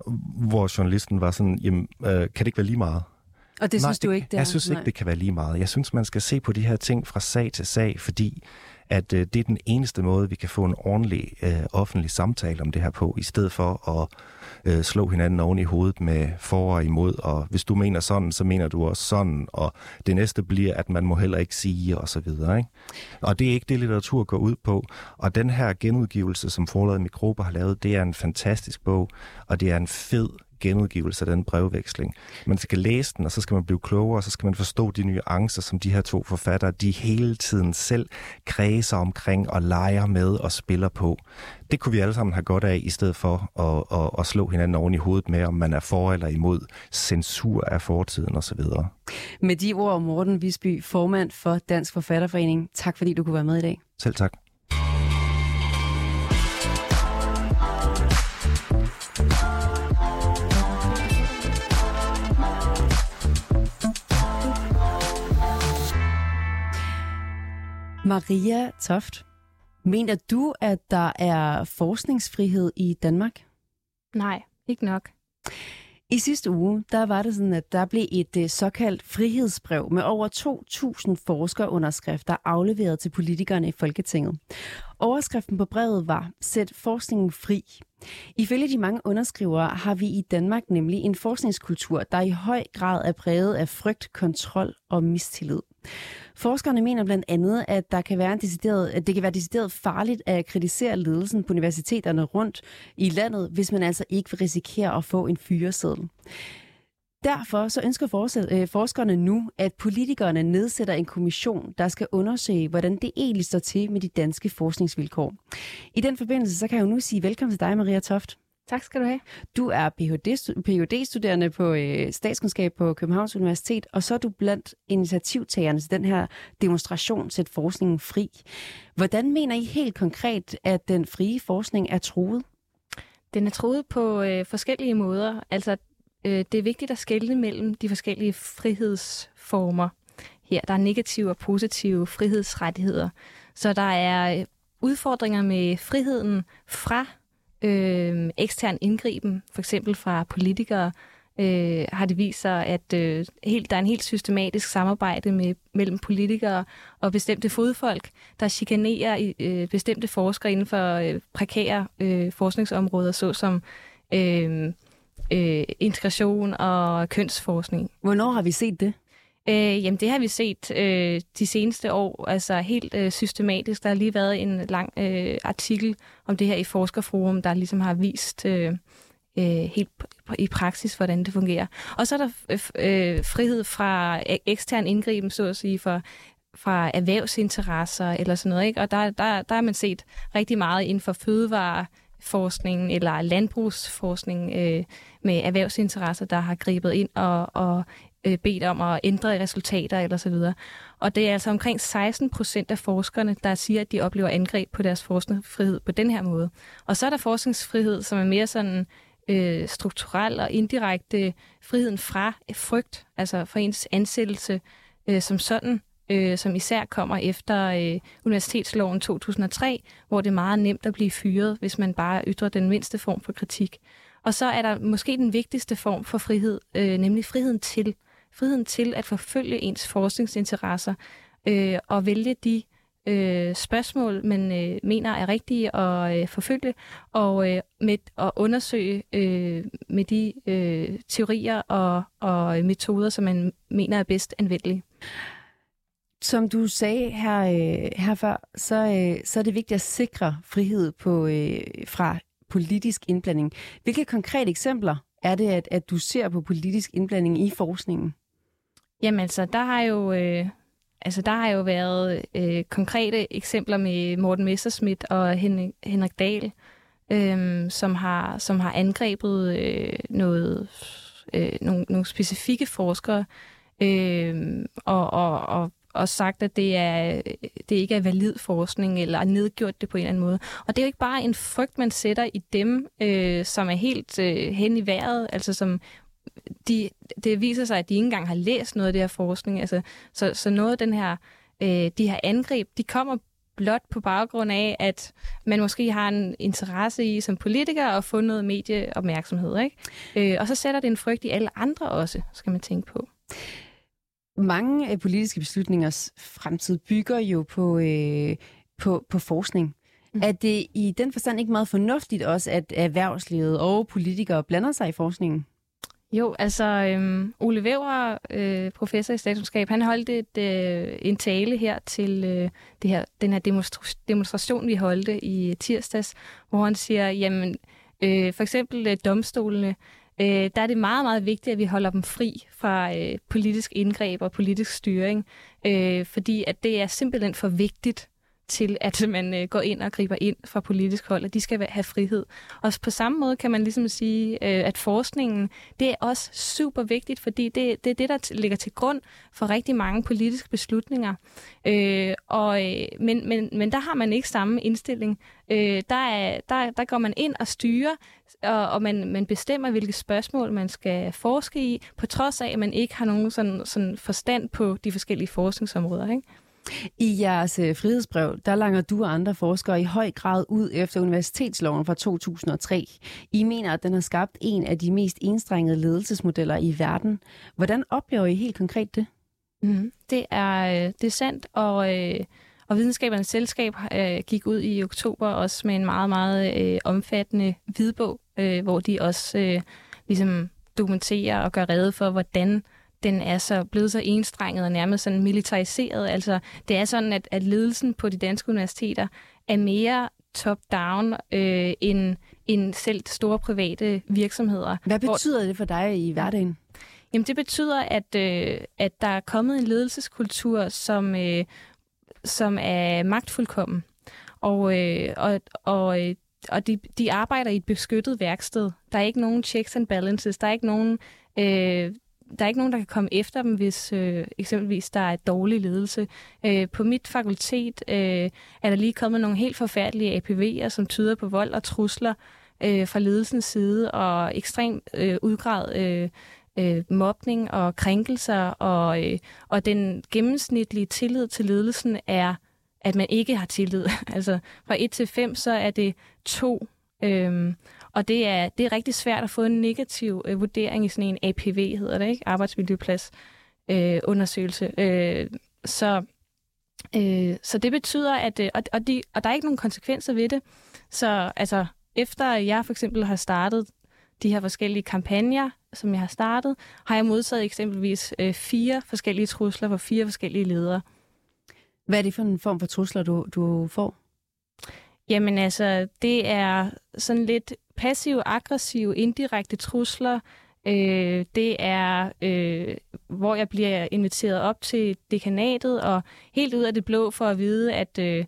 hvor journalisten var sådan, jamen øh, kan det ikke være lige meget? Og det Nej, synes du ikke, det er? Jeg synes ikke, det kan være lige meget. Jeg synes, man skal se på de her ting fra sag til sag, fordi at øh, det er den eneste måde, vi kan få en ordentlig øh, offentlig samtale om det her på, i stedet for at øh, slå hinanden oven i hovedet med for og imod, og hvis du mener sådan, så mener du også sådan, og det næste bliver, at man må heller ikke sige, og så videre, ikke? Og det er ikke det, litteratur går ud på, og den her genudgivelse, som forlaget Mikrober har lavet, det er en fantastisk bog, og det er en fed genudgivelse af den brevveksling. Man skal læse den, og så skal man blive klogere, og så skal man forstå de nuancer, som de her to forfattere, de hele tiden selv kredser omkring og leger med og spiller på. Det kunne vi alle sammen have godt af, i stedet for at, at, at slå hinanden oven i hovedet med, om man er for eller imod censur af fortiden osv. Med de ord, Morten Visby, formand for Dansk Forfatterforening. Tak fordi du kunne være med i dag. Selv tak. Maria Toft, mener du, at der er forskningsfrihed i Danmark? Nej, ikke nok. I sidste uge, der var det sådan, at der blev et såkaldt frihedsbrev med over to tusind forskerunderskrifter afleveret til politikerne i Folketinget. Overskriften på brevet var: Sæt forskningen fri. Ifølge de mange underskrivere har vi i Danmark nemlig en forskningskultur, der i høj grad er præget af frygt, kontrol og mistillid. Forskerne mener blandt andet, at, der kan være en decideret, at det kan være decideret farligt at kritisere ledelsen på universiteterne rundt i landet, hvis man altså ikke vil risikere at få en fyreseddel. Derfor så ønsker forskerne nu, at politikerne nedsætter en kommission, der skal undersøge, hvordan det egentlig står til med de danske forskningsvilkår. I den forbindelse så kan jeg jo nu sige velkommen til dig, Maria Toft. Tak skal du have. Du er P H D-studerende på øh, statskundskab på Københavns Universitet, og så er du blandt initiativtagerne til den her demonstration Sæt forskningen fri. Hvordan mener I helt konkret, at den frie forskning er truet? Den er truet på øh, forskellige måder. Altså, øh, det er vigtigt at skelne mellem de forskellige frihedsformer. Her der er negative og positive frihedsrettigheder. Så der er udfordringer med friheden fra Øh, ekstern indgriben, for eksempel fra politikere, øh, har det vist sig, at øh, helt, der er en helt systematisk samarbejde med, mellem politikere og bestemte fodfolk, der chikanerer øh, bestemte forskere inden for øh, prekære øh, forskningsområder, såsom øh, øh, integration og kønsforskning. Hvornår har vi set det? Øh, jamen det har vi set øh, de seneste år, altså helt øh, systematisk. Der har lige været en lang øh, artikel om det her i Forskerforum, der ligesom har vist øh, øh, helt i praksis, hvordan det fungerer. Og så er der øh, frihed fra ekstern indgriben, så at sige, for, fra erhvervsinteresser eller sådan noget, ikke? Og der, der, der har man set rigtig meget inden for fødevareforskningen eller landbrugsforskning øh, med erhvervsinteresser, der har grebet ind og, og bedt om at ændre resultater eller så videre. Og det er altså omkring seksten procent af forskerne, der siger, at de oplever angreb på deres forskningsfrihed på den her måde. Og så er der forskningsfrihed, som er mere sådan øh, strukturel og indirekte friheden fra frygt, altså fra ens ansættelse øh, som sådan, øh, som især kommer efter øh, universitetsloven to tusind og tre, hvor det er meget nemt at blive fyret, hvis man bare ytrer den mindste form for kritik. Og så er der måske den vigtigste form for frihed, øh, nemlig friheden til friheden til at forfølge ens forskningsinteresser øh, og vælge de øh, spørgsmål, man øh, mener er rigtige at øh, forfølge, og øh, med at undersøge øh, med de øh, teorier og, og metoder, som man mener er bedst anvendelige. Som du sagde her, øh, her før, så, øh, så er det vigtigt at sikre frihed på, øh, fra politisk indblanding. Hvilke konkrete eksempler er det, at, at du ser på politisk indblanding i forskningen? Jamen altså, der har jo, øh, altså, der har jo været øh, konkrete eksempler med Morten Messerschmidt og Hen- Henrik Dahl, øh, som, har, som har angrebet øh, noget, øh, nogle, nogle specifikke forskere øh, og, og, og, og sagt, at det, er, det ikke er valid forskning eller nedgjort det på en eller anden måde. Og det er jo ikke bare en frygt, man sætter i dem, øh, som er helt øh, hen i vejret, altså som De, det viser sig, at de ikke engang har læst noget af det her forskning. Altså, så, så noget af den her, øh, de her angreb, de kommer blot på baggrund af, at man måske har en interesse i som politiker at få noget medieopmærksomhed, ikke? Øh, og så sætter det en frygt i alle andre også, skal man tænke på. Mange af politiske beslutningers fremtid bygger jo på, øh, på, på forskning. Mm. Er det i den forstand ikke meget fornuftigt også, at erhvervslivet og politikere blander sig i forskningen? Jo, altså øhm, Ole Væver, øh, professor i statskundskab, han holdt et, øh, en tale her til øh, det her, den her demonstra- demonstration, vi holdte i tirsdags, hvor han siger, jamen øh, for eksempel øh, domstolene, øh, der er det meget, meget vigtigt, at vi holder dem fri fra øh, politisk indgreb og politisk styring, øh, fordi at det er simpelthen for vigtigt til, at man øh, går ind og griber ind fra politisk hold, og de skal have frihed. Og på samme måde kan man ligesom sige, øh, at forskningen, det er også super vigtigt, fordi det, det er det, der ligger til grund for rigtig mange politiske beslutninger. Øh, og, øh, men, men, men der har man ikke samme indstilling. Øh, der, er, der, der går man ind og styrer, og, og man, man bestemmer, hvilke spørgsmål man skal forske i, på trods af, at man ikke har nogen sådan, sådan forstand på de forskellige forskningsområder, ikke? I jeres øh, frihedsbrev, der langer du og andre forskere i høj grad ud efter universitetsloven fra to tusind og tre. I mener, at den har skabt en af de mest enstrengede ledelsesmodeller i verden. Hvordan oplever I helt konkret det? Mm, det, er, det er sandt, og, øh, og Videnskabernes Selskab øh, gik ud i oktober også med en meget, meget øh, omfattende hvidbog, øh, hvor de også øh, ligesom dokumenterer og gør rede for, hvordan den er så blevet så enstrenget og nærmest sådan militariseret. Altså, det er sådan, at, at ledelsen på de danske universiteter er mere top-down øh, end, end selv store private virksomheder. Hvad betyder hvor... det for dig i hverdagen? Jamen det betyder, at, øh, at der er kommet en ledelseskultur, som, øh, som er magtfuldkommen. Og, øh, og, og, og de, de arbejder i et beskyttet værksted. Der er ikke nogen checks and balances. Der er ikke nogen, øh, der er ikke nogen, der kan komme efter dem, hvis øh, eksempelvis der er dårlig ledelse. Øh, på mit fakultet øh, er der lige kommet nogle helt forfærdelige A P V'er, som tyder på vold og trusler øh, fra ledelsens side, og ekstrem øh, udgrad øh, øh, mobning og krænkelser, og, øh, og den gennemsnitlige tillid til ledelsen er, at man ikke har tillid. Altså fra et til fem, så er det to. Øhm, og det er, det er rigtig svært at få en negativ øh, vurdering i sådan en A P V, hedder det, ikke? Arbejdsmiljøplads øh, undersøgelse. Øh, så, øh, så det betyder, at øh, og, og, de, og der er ikke nogen konsekvenser ved det. Så altså, efter jeg for eksempel har startet de her forskellige kampagner, som jeg har startet, har jeg modtaget eksempelvis øh, fire forskellige trusler fra fire forskellige ledere. Hvad er det for en form for trusler, du, du får? Jamen altså, det er sådan lidt passiv-aggressive, indirekte trusler. Øh, det er, øh, hvor jeg bliver inviteret op til dekanatet, og helt ud af det blå for at vide, at, øh,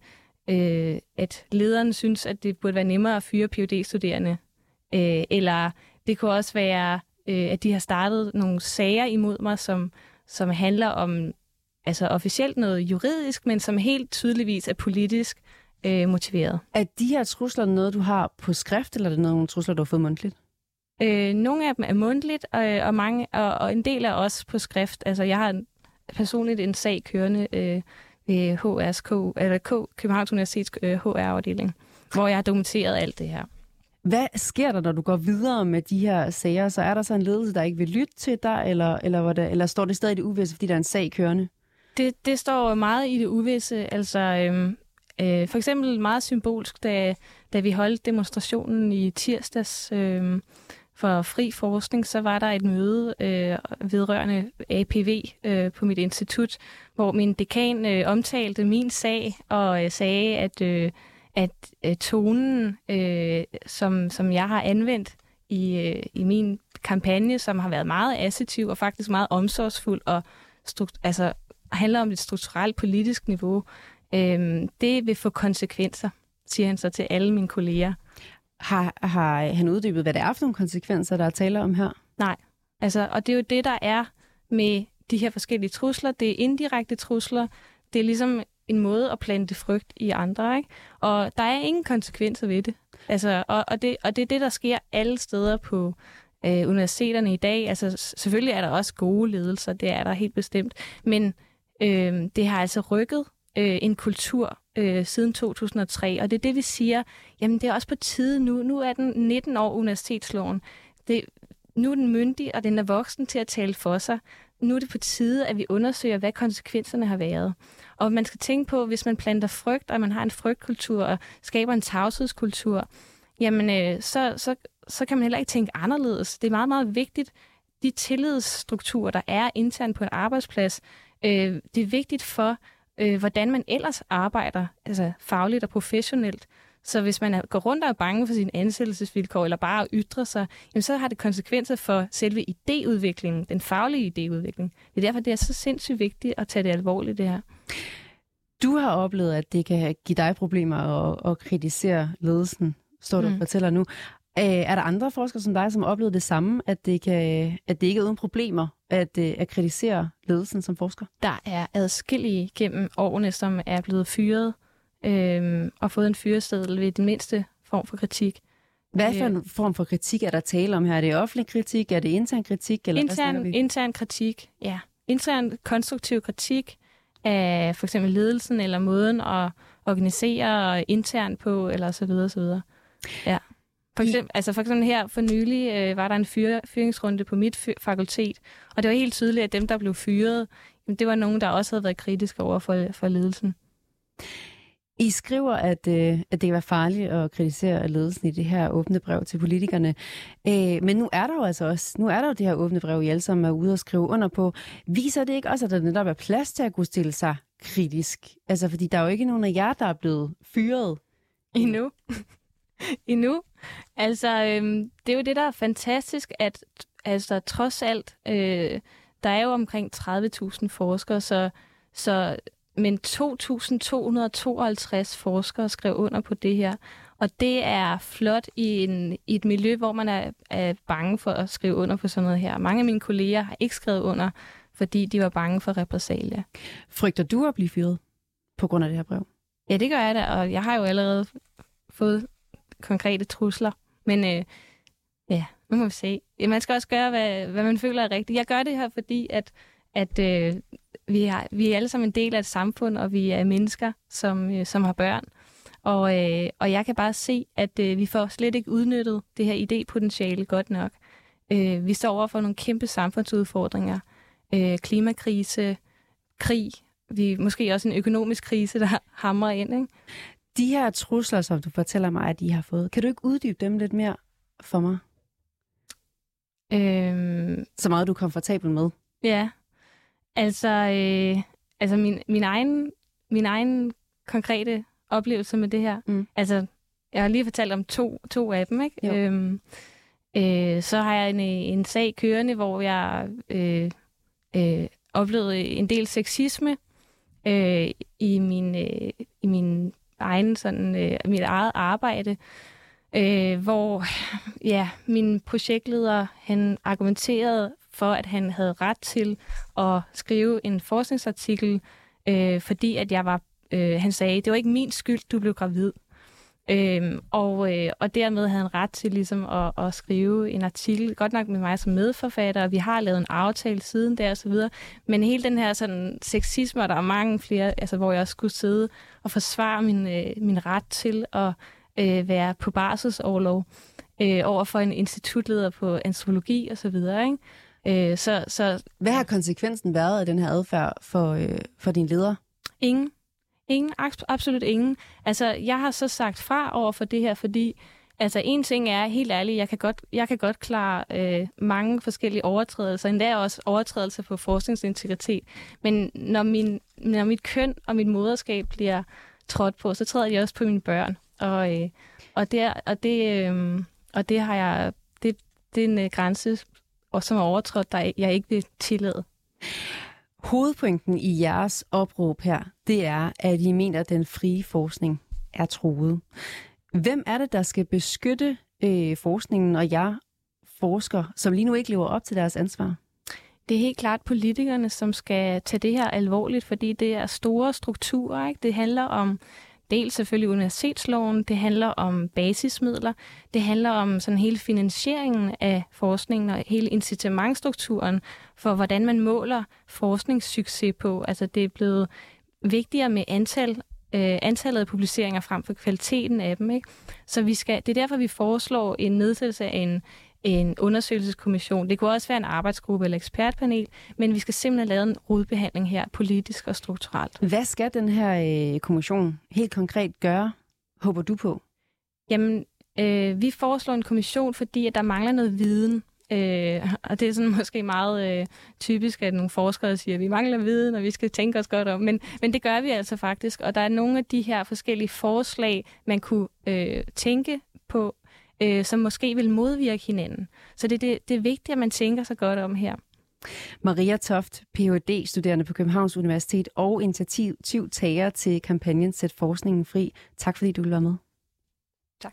øh, at lederen synes, at det burde være nemmere at fyre P H D-studerende. Øh, eller det kunne også være, øh, at de har startet nogle sager imod mig, som, som handler om altså officielt noget juridisk, men som helt tydeligvis er politisk øh, motiveret. Er de her trusler noget, du har på skrift, eller er det nogle trusler, du har fået mundtligt? Øh, nogle af dem er mundtligt, og, og, mange, og, og en del er også på skrift. Altså, jeg har personligt en sag kørende øh, ved H R's K, eller K, Københavns Universitets øh, H R-afdeling, hvor jeg har dokumenteret alt det her. Hvad sker der, når du går videre med de her sager? Så er der så en ledelse, der ikke vil lytte til dig, eller, eller, det, eller står det stadig i det uvisse, fordi der er en sag kørende? Det, det står meget i det uvisse. Altså, øhm, øh, for eksempel meget symbolsk, da, da vi holdt demonstrationen i tirsdags øh, for fri forskning, så var der et møde øh, vedrørende A P V øh, på mit institut, hvor min dekan øh, omtalte min sag og øh, sagde, at, øh, at øh, tonen, øh, som, som jeg har anvendt i, øh, i min kampagne, som har været meget assertiv og faktisk meget omsorgsfuld og strukt- altså handler om et strukturelt politisk niveau, øhm, det vil få konsekvenser, siger han så til alle mine kolleger. Har, har han uddybet, hvad det er for nogle konsekvenser, der er tale om her? Nej, altså, og det er jo det, der er med de her forskellige trusler. Det er indirekte trusler. Det er ligesom en måde at plante frygt i andre, ikke? Og der er ingen konsekvenser ved det. Altså, og, og, det og det er det, der sker alle steder på øh, universiteterne i dag. Altså, selvfølgelig er der også gode ledelser, det er der helt bestemt, men Øh, det har altså rykket øh, en kultur øh, siden to tusind og tre, og det er det, vi siger, jamen det er også på tide nu. Nu er den nitten år, universitetsloven. Det, nu er den myndig, og den er voksen til at tale for sig. Nu er det på tide, at vi undersøger, hvad konsekvenserne har været. Og man skal tænke på, hvis man planter frygt, og man har en frygtkultur, og skaber en tavshedskultur, jamen øh, så, så, så kan man heller ikke tænke anderledes. Det er meget, meget vigtigt, de tillidsstrukturer, der er internt på en arbejdsplads. Øh, det er vigtigt for, øh, hvordan man ellers arbejder, altså fagligt og professionelt. Så hvis man er, går rundt og er bange for sine ansættelsesvilkår, eller bare ytrer sig, jamen så har det konsekvenser for selve idéudviklingen, den faglige idéudvikling. Det er derfor, det er så sindssygt vigtigt at tage det alvorligt, det her. Du har oplevet, at det kan give dig problemer at, at kritisere ledelsen, står du og mm. fortæller nu. Er der andre forskere som dig, som har oplevet det samme, at det, kan, at det ikke er uden problemer at, at kritisere ledelsen som forsker? Der er adskillige gennem årene, som er blevet fyret øh, og fået en fyreseddel ved den mindste form for kritik. Hvad for en form for kritik er der tale om her? Er det offentlig kritik? Er det intern kritik? Eller intern, hvad intern kritik, ja. Intern konstruktiv kritik af for eksempel ledelsen eller måden at organisere internt på, eller så videre, så videre. Ja. For eksempel, altså for eksempel her for nylig øh, var der en fyr, fyringsrunde på mit fyr, fakultet, og det var helt tydeligt, at dem, der blev fyret, jamen, det var nogen, der også havde været kritiske over for, for ledelsen. I skriver, at, øh, at det kan være farligt at kritisere ledelsen i det her åbne brev til politikerne. Øh, men nu er der jo altså også, nu er der jo det her åbne brev, I alle sammen er ude og skrive under på. Viser det ikke også, at der netop er plads til at kunne stille sig kritisk? Altså, fordi der er jo ikke nogen af jer, der er blevet fyret. Endnu. Endnu. Altså, øhm, det er jo det, der er fantastisk, at, Altså trods alt, øh, der er jo omkring tredive tusind forskere, så, så, men to tusind to hundrede og tooghalvtreds forskere skrev under på det her. Og det er flot i, en, i et miljø, hvor man er, er bange for at skrive under på sådan noget her. Mange af mine kolleger har ikke skrevet under, fordi de var bange for repressalier. Frygter du at blive fyret på grund af det her brev? Ja, det gør jeg da, og jeg har jo allerede fået konkrete trusler. Men øh, ja, nu må vi se. Man skal også gøre, hvad, hvad man føler er rigtigt. Jeg gør det her, fordi at, at øh, vi, har, vi er alle sammen en del af et samfund, og vi er mennesker, som, øh, som har børn. Og, øh, og jeg kan bare se, at øh, vi får slet ikke udnyttet det her idépotentiale godt nok. Øh, vi står over for nogle kæmpe samfundsudfordringer. Øh, klimakrise, krig, vi måske også en økonomisk krise, der hamrer ind, ikke? De her trusler, som du fortæller mig, at I har fået, kan du ikke uddybe dem lidt mere for mig? Øhm, Så meget du er komfortabel med. Ja, altså, øh, altså min, min, egen, min egen konkrete oplevelse med det her. Mm. Altså, jeg har lige fortalt om to, to af dem, ikke? Øhm, øh, så har jeg en, en sag kørende, hvor jeg øh, øh, oplevede en del sexisme øh, i min, øh, i min egen sådan øh, mit eget arbejde, øh, hvor ja, min projektleder han argumenterede for, at han havde ret til at skrive en forskningsartikel, øh, fordi at jeg var, øh, han sagde, det var ikke min skyld, du blev gravid. Øhm, og, øh, og dermed havde han ret til ligesom at, at skrive en artikel, godt nok med mig som medforfatter, og vi har lavet en aftale siden der og så videre, men hele den her sådan sexisme, og der er mange flere, altså hvor jeg også skulle sidde og forsvare min, øh, min ret til at øh, være på barselsorlov øh, over for en institutleder på antropologi og så videre, ikke? Øh, så, så, Hvad har konsekvensen været af den her adfærd for, øh, for din leder? Ingen. Ingen, absolut ingen. Altså, jeg har så sagt fra over for det her, fordi altså, en ting er, helt ærligt, jeg kan godt, jeg kan godt klare øh, mange forskellige overtrædelser, endda også overtrædelser på forskningsintegritet. Men når, min, når mit køn og mit moderskab bliver trådt på, så træder jeg også på mine børn. Og, øh, og, det, og, det, øh, og det har jeg, det, det er en øh, grænse, og som er overtrådt, der jeg ikke vil tillade. Hovedpointen i jeres opråb her, det er, at I mener, at den frie forskning er truet. Hvem er det, der skal beskytte øh, forskningen og jer forskere, som lige nu ikke lever op til deres ansvar? Det er helt klart politikerne, som skal tage det her alvorligt, fordi det er store strukturer, ikke? Det handler om dels selvfølgelig universitetsloven, det handler om basismidler, det handler om sådan hele finansieringen af forskningen og hele incitamentstrukturen for, hvordan man måler forskningssucces på. Altså det er blevet vigtigere med antal, øh, antallet af publiceringer frem for kvaliteten af dem, ikke? Så vi skal, det er derfor, vi foreslår en nedsættelse af en en undersøgelseskommission. Det kunne også være en arbejdsgruppe eller ekspertpanel, men vi skal simpelthen lave en rodbehandling her, politisk og strukturelt. Hvad skal den her øh, kommission helt konkret gøre, håber du på? Jamen, øh, vi foreslår en kommission, fordi at der mangler noget viden. Øh, og det er sådan måske meget øh, typisk, at nogle forskere siger, at vi mangler viden, og vi skal tænke os godt om. Men, men det gør vi altså faktisk, og der er nogle af de her forskellige forslag, man kunne øh, tænke på, Øh, som måske vil modvirke hinanden. Så det, det, det er vigtigt, at man tænker sig godt om her. Maria Toft, P H D-studerende på Københavns Universitet og initiativtager til kampagnen Sæt Forskningen Fri. Tak fordi du ville være med. Tak.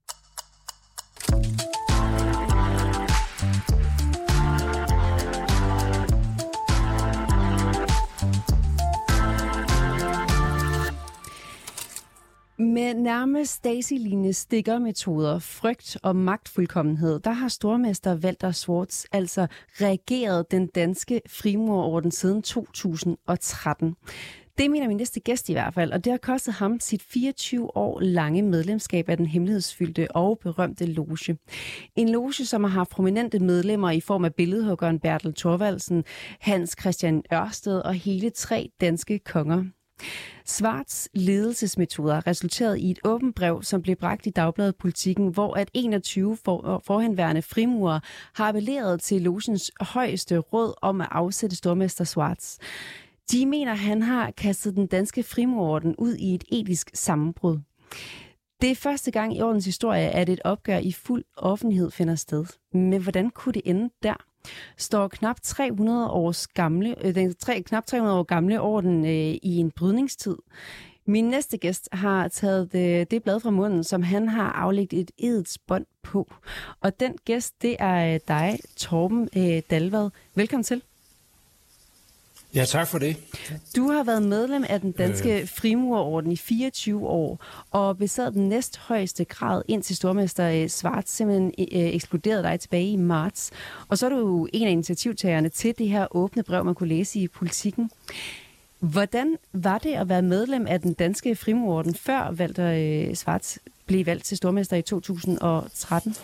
Med nærmest Stasi-lignende stikkermetoder, frygt og magtfuldkommenhed, der har stormester Walter Schwartz altså reageret den danske frimurerorden siden to tusind og tretten. Det mener min næste gæst i hvert fald, og det har kostet ham sit fireogtyve år lange medlemskab af den hemmelighedsfyldte og berømte loge. En loge, som har haft prominente medlemmer i form af billedhuggeren Bertel Thorvaldsen, Hans Christian Ørsted og hele tre danske konger. Schwartz ledelsesmetoder resulterede i et åbent brev, som blev bragt i Dagbladet Politikken, hvor at enogtyve for, forhenværende frimurer har appelleret til logens højeste råd om at afsætte stormester Schwartz. De mener, han har kastet den danske frimurerorden ud i et etisk sammenbrud. Det er første gang i ordens historie, at et opgør i fuld offentlighed finder sted. Men hvordan kunne det ende der? Står knap tre hundrede års gamle, øh, den tre, knap tre hundrede år gamle orden øh, i en brydningstid. Min næste gæst har taget det, det blad fra munden, som han har aflægget et edsbånd på. Og den gæst, det er dig, Torben øh, Dalvad. Velkommen til. Ja, tak for det. Du har været medlem af den danske øh. frimurerorden i fireogtyve år, og besad den næsthøjeste grad indtil stormester Schwarz simpelthen øh, ekskluderede dig tilbage i marts. Og så er du en af initiativtagerne til det her åbne brev, man kunne læse i Politikken. Hvordan var det at være medlem af den danske frimurerorden, før Walter øh, Schwarz blev valgt til stormester i to tusind og tretten?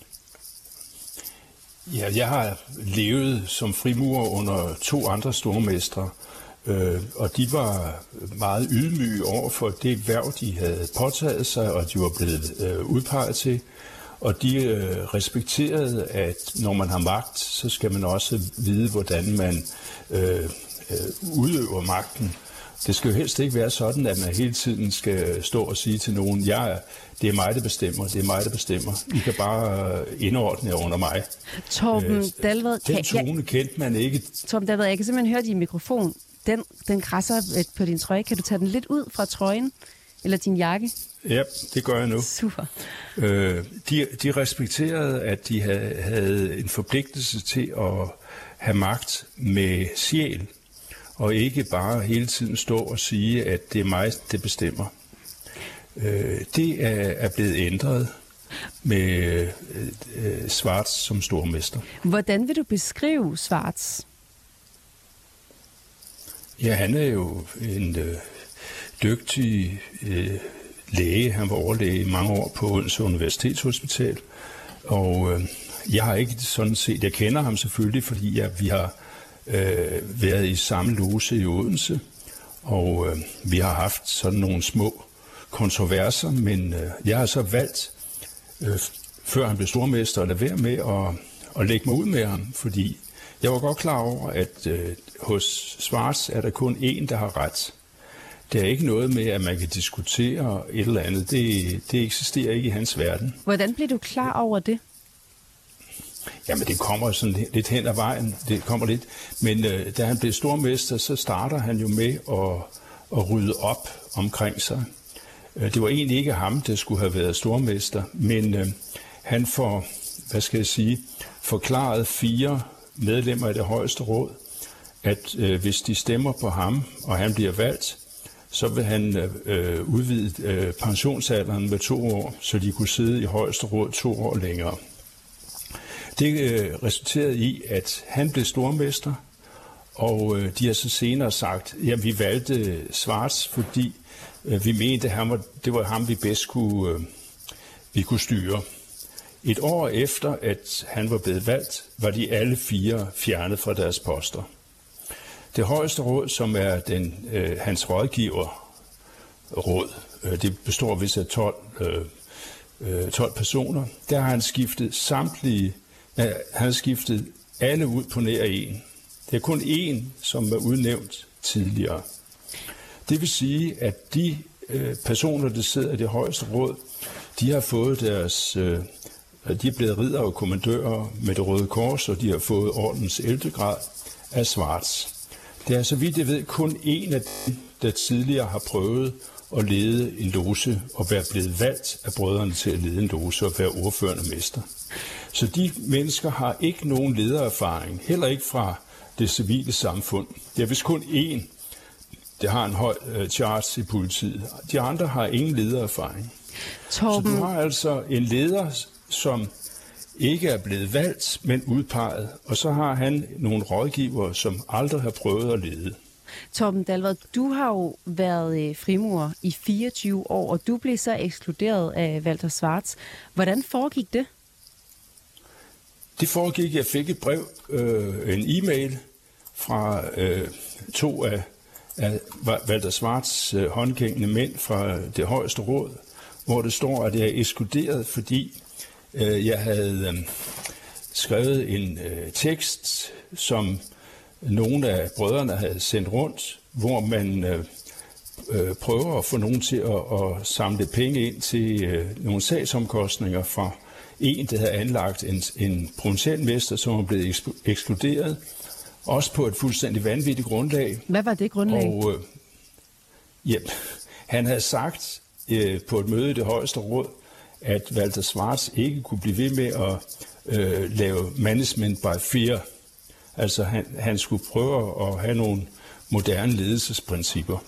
Ja, jeg har levet som frimurer under to andre stormestre, øh, og de var meget ydmyge over for det hverv, de havde påtaget sig, og de var blevet øh, udpeget til. Og de øh, respekterede, at når man har magt, så skal man også vide, hvordan man øh, øh, udøver magten. Det skal jo helst ikke være sådan, at man hele tiden skal stå og sige til nogen, ja, det er mig, der bestemmer, det er mig, der bestemmer. I kan bare indordne jer under mig. Torben Dalvad... Den tone jeg, kendte man ikke. Torben Dalvad, jeg kan simpelthen høre din mikrofon. Den, den krasser på din trøje. Kan du tage den lidt ud fra trøjen? Eller din jakke? Ja, det gør jeg nu. Super. Øh, de, de respekterede, at de havde, havde en forpligtelse til at have magt med sjæl, og ikke bare hele tiden stå og sige, at det er mig, det bestemmer. Øh, det er, er blevet ændret med øh, Schwarz som stormester. Hvordan vil du beskrive Schwarz? Ja, han er jo en øh, dygtig øh, læge. Han var overlæge i mange år på Odense Universitetshospital. Og øh, jeg har ikke sådan set, jeg kender ham selvfølgelig, fordi jeg, vi har øh, været i samme loge i Odense. Og øh, vi har haft sådan nogle små kontroverser, men øh, jeg har så valgt, øh, før han blev stormester, at lade være med at, at lægge mig ud med ham, fordi jeg var godt klar over, at øh, hos Schwarz er der kun én, der har ret. Det er ikke noget med, at man kan diskutere et eller andet. Det, det eksisterer ikke i hans verden. Hvordan blev du klar over det? Jamen, det kommer sådan lidt hen ad vejen. Det kommer lidt. Men øh, da han blev stormester, så starter han jo med at, at rydde op omkring sig. Det var egentlig ikke ham, der skulle have været stormester, men øh, han får, hvad skal jeg sige, forklaret fire medlemmer af det højeste råd, at øh, hvis de stemmer på ham, og han bliver valgt, så vil han øh, udvide øh, pensionsalderen med to år, så de kunne sidde i højeste råd to år længere. Det øh, resulterede i, at han blev stormester, og øh, de har så senere sagt, at vi valgte Schwarz, fordi øh, vi mente, at var, det var ham, vi bedst kunne, øh, vi kunne styre. Et år efter, at han var blevet valgt, var de alle fire fjernet fra deres poster. Det højeste råd, som er den, øh, hans rådgiverråd, øh, det består vist af tolv, øh, tolv personer, der har han skiftet samtlige, øh, han har skiftet alle ud på nær en. Det er kun én, som er udnævnt tidligere. Det vil sige, at de øh, personer, der sidder i det højeste råd, de har fået deres, øh, de er blevet riddere og kommandører med det Røde Kors, og de har fået ordens ældregrad af Schwarz. Det er, så vidt jeg ved, kun en af dem, der tidligere har prøvet at lede en loge og være blevet valgt af brødrene til at lede en loge og være ordførende mester. Så de mennesker har ikke nogen ledererfaring, heller ikke fra det civile samfund. Det er vist kun én, der har en høj uh, charge i politiet. De andre har ingen ledererfaring. Torben. Så du har altså en leder, som ikke er blevet valgt, men udpeget, og så har han nogle rådgivere, som aldrig har prøvet at lede. Torben Dalvad, du har jo været frimurer i fireogtyve år, og du blev så ekskluderet af Walter Schwarz. Hvordan foregik det? Det foregik, jeg fik et brev, øh, en e-mail fra øh, to af, af Walter Schwarz øh, håndgængende mænd fra det højeste råd, hvor det står, at jeg er ekskluderet, fordi øh, jeg havde øh, skrevet en øh, tekst, som nogle af brødrene havde sendt rundt, hvor man øh, øh, prøver at få nogen til at, at samle penge ind til øh, nogle sagsomkostninger fra en, der havde anlagt en, en provincialmester, som er blevet ekskluderet, også på et fuldstændig vanvittigt grundlag. Hvad var det grundlag? Og, øh, ja, han havde sagt øh, på et møde i det højeste råd, at Walter Schwarz ikke kunne blive ved med at øh, lave management by fear. Altså han, han skulle prøve at have nogle moderne ledelsesprincipper.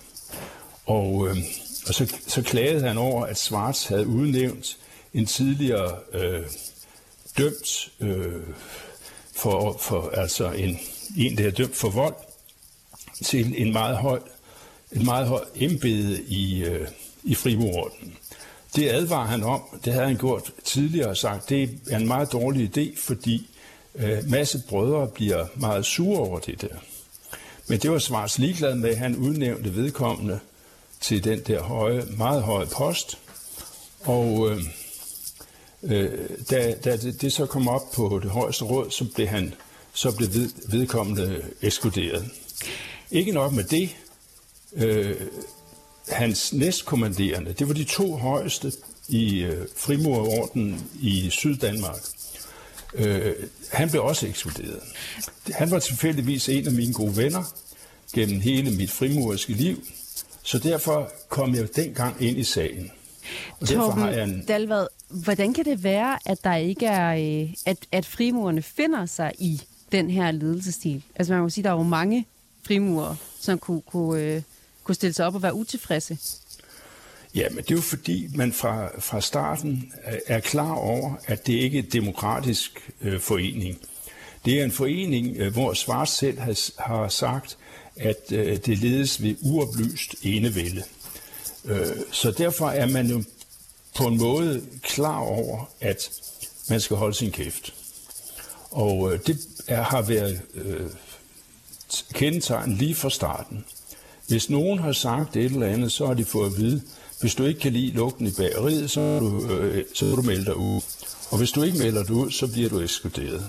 Og, øh, og så, så klagede han over, at Schwarz havde udnævnt en tidligere øh, dømt øh, for, for altså en, en, der er dømt for vold, til en meget høj, et meget højt embede i, øh, i Frimurerordenen. Det advarer han om, det havde han gjort tidligere og sagt, det er en meget dårlig idé, fordi øh, masse brødre bliver meget sure over det der. Men det var Schwarz ligeglad med, han udnævnte vedkommende til den der høje, meget høje post, og øh, øh, da, da det, det så kom op på det højeste råd, så blev, han, så blev ved, vedkommende ekskluderet. Ikke nok med det, øh, hans næstkommanderende, det var de to højeste i øh, Frimurerordenen i Syddanmark. Øh, han blev også ekskluderet. Han var tilfældigvis en af mine gode venner gennem hele mit frimureriske liv, så derfor kom jeg dengang ind i sagen. Og Torben en... Dalvad, hvordan kan det være, at der ikke er, at, at frimurerne finder sig i den her ledelsesstil? Altså man må sige, at der er jo mange frimurere, som kunne, kunne, øh, kunne stille sig op og være utilfredse. Ja, men det er jo fordi, man fra, fra starten er klar over, at det ikke er en demokratisk øh, forening. Det er en forening, øh, hvor Schwarz selv har, har sagt, at øh, det ledes ved uoplyst enevælde. Øh, så derfor er man jo på en måde klar over, at man skal holde sin kæft. Og øh, det er, har været øh, kendetegn lige fra starten. Hvis nogen har sagt et eller andet, så har de fået at vide, hvis du ikke kan lide lugten i bageriet, så må du, øh, så må du melde dig ud. Og hvis du ikke melder dig ud, så bliver du ekskluderet.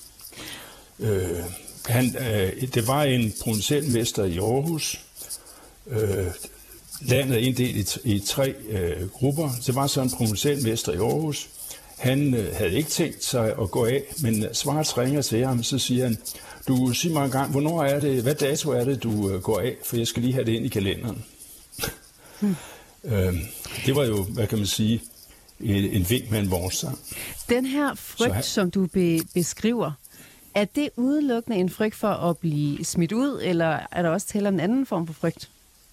Øh, han, øh, det var en provincialmester i Aarhus. Øh, landet er inddelt i, i tre øh, grupper. Det var så en provincialmester i Aarhus. Han øh, havde ikke tænkt sig at gå af, men Schwarz ringer til ham, så siger han, du sig mig en gang, hvornår er det, hvad dato er det, du øh, går af, for jeg skal lige have det ind i kalenderen. Hmm. øh, det var jo, hvad kan man sige, en, en vink med en vognstang. Den her frygt, han... som du be- beskriver, er det udelukkende en frygt for at blive smidt ud, eller er der også tale om en anden form for frygt?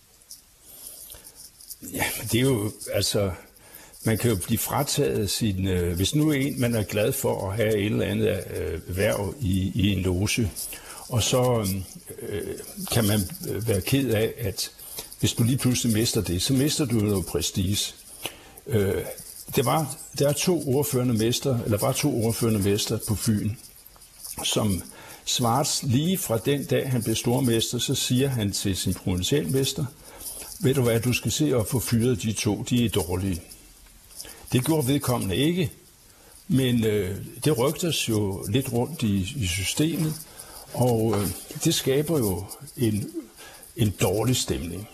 Ja, men det er jo, altså, man kan jo blive frataget sin, øh, hvis nu er en, man er glad for at have et eller andet øh, værv i, i en loge, og så øh, kan man være ked af, at hvis du lige pludselig mister det, så mister du noget prestige. Øh, det var, der er to ordførende mester, eller var to ordførende mester på Fyn, som Schwarz lige fra den dag, han blev stormester, så siger han til sin provincialmester, ved du hvad, du skal se at få fyret de to, de er dårlige. Det gjorde vedkommende ikke, men øh, det rygtes jo lidt rundt i, i systemet, og øh, det skaber jo en, en dårlig stemning.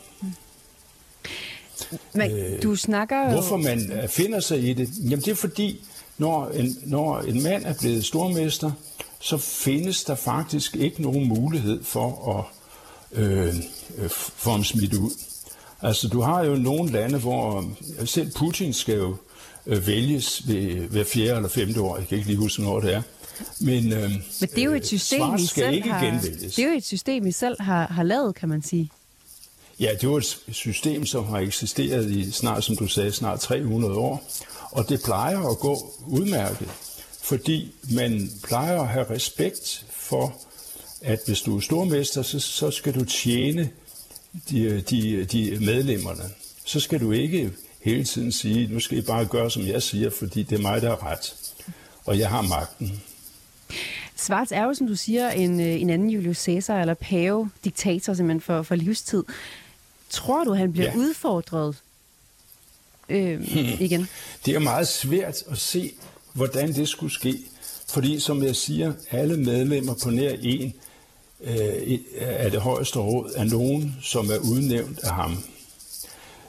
Men øh, du snakker jo... Hvorfor man finder sig i det? Jamen det er fordi, når en, når en mand er blevet stormester, så findes der faktisk ikke nogen mulighed for at øh, få ham smidt ud. Altså du har jo nogle lande, hvor selv Putin skal jo øh, vælges ved, hver fjerde eller femte år. Jeg kan ikke lige huske, hvornår det er. Men, øh, Men det er jo et system, I selv ikke har, genvælges. det er jo et system, I selv har, har lavet, kan man sige. Ja, det er jo et system, som har eksisteret i snart, som du sagde, snart tre hundrede år. Og det plejer at gå udmærket, fordi man plejer at have respekt for, at hvis du er stormester, så, så skal du tjene de, de, de medlemmerne. Så skal du ikke hele tiden sige, nu skal I bare gøre, som jeg siger, fordi det er mig, der har ret. Og jeg har magten. Schwarz er jo, som du siger, en, en anden Julius Caesar eller pave, diktator simpelthen for, for livstid. Tror du, han bliver ja. udfordret øh, hmm. igen? Det er meget svært at se, hvordan det skulle ske. Fordi, som jeg siger, alle medlemmer på nær en øh, af det højeste råd er nogen, som er udnævnt af ham.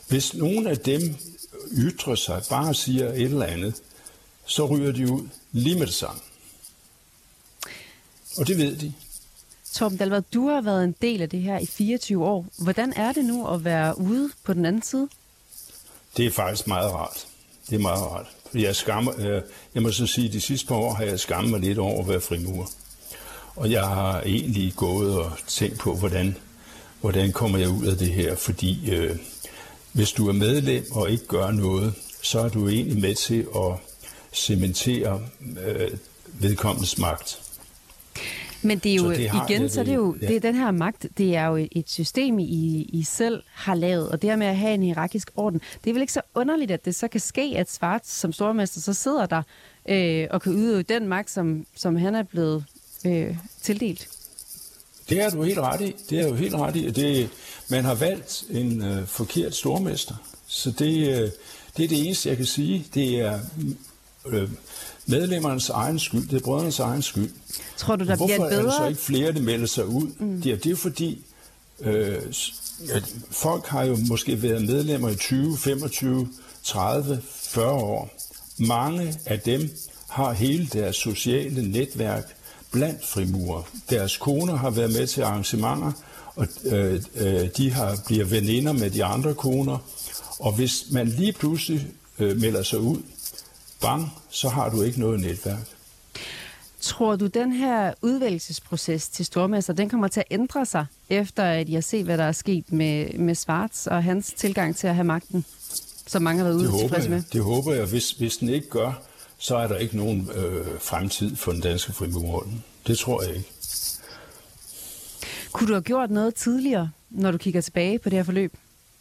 Hvis nogen af dem ytrer sig, bare siger et eller andet, så ryger de ud lige med det samme. Og det ved de. Torben Dalvad, du har været en del af det her i fireogtyve år. Hvordan er det nu at være ude på den anden side? Det er faktisk meget rart. Det er meget rart. Jeg, skammer, øh, jeg må så sige, at de sidste par år har jeg skammet mig lidt over at være frimurer. Og jeg har egentlig gået og tænkt på, hvordan, hvordan kommer jeg ud af det her. Fordi øh, hvis du er medlem og ikke gør noget, så er du egentlig med til at cementere øh, vedkommendes magt. Men det er jo, så det har, igen, ja, det, så det er jo, ja. det er den her magt, det er jo et system, I, I selv har lavet, og det her med at have en hierarkisk orden, det er vel ikke så underligt, at det så kan ske, at Schwarz som stormester så sidder der øh, og kan udøve den magt, som, som han er blevet øh, tildelt. Det er du helt ret i. Det er jo helt ret i. Det, man har valgt en øh, forkert stormester, så det, øh, det er det eneste, jeg kan sige. Det er øh, medlemmernes egen skyld. Det er brødrenes egen skyld. Tror du, der Hvorfor bliver bedre? er der så ikke flere, der melder sig ud? Mm. Det, er, det er fordi, øh, at folk har jo måske været medlemmer i tyve, femogtyve, tredive, fyrre år. Mange af dem har hele deres sociale netværk blandt frimurer. Deres koner har været med til arrangementer, og øh, øh, de har bliver veninder med de andre koner. Og hvis man lige pludselig øh, melder sig ud, bang, så har du ikke noget netværk. Tror du, den her udvælgelsesproces til stormester, den kommer til at ændre sig, efter at I har set, hvad der er sket med, med Schwarz og hans tilgang til at have magten, som mange har været ude tilfredse med? Det håber jeg. Hvis, hvis den ikke gør, så er der ikke nogen øh, fremtid for den danske frimurerorden. Det tror jeg ikke. Kunne du have gjort noget tidligere, når du kigger tilbage på det her forløb?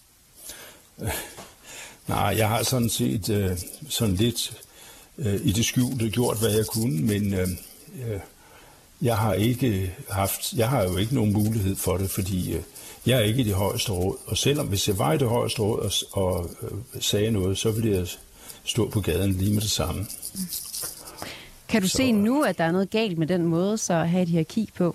Øh, nej, jeg har sådan set øh, sådan lidt øh, i det skjulte gjort, hvad jeg kunne, men øh, øh, jeg har ikke haft, jeg har jo ikke nogen mulighed for det, fordi øh, jeg er ikke i det højeste råd. Og selvom hvis jeg var i det højeste råd og, og øh, sagde noget, så ville jeg stå på gaden lige med det samme. Kan du så se nu, at der er noget galt med den måde, så at have et hierarki på?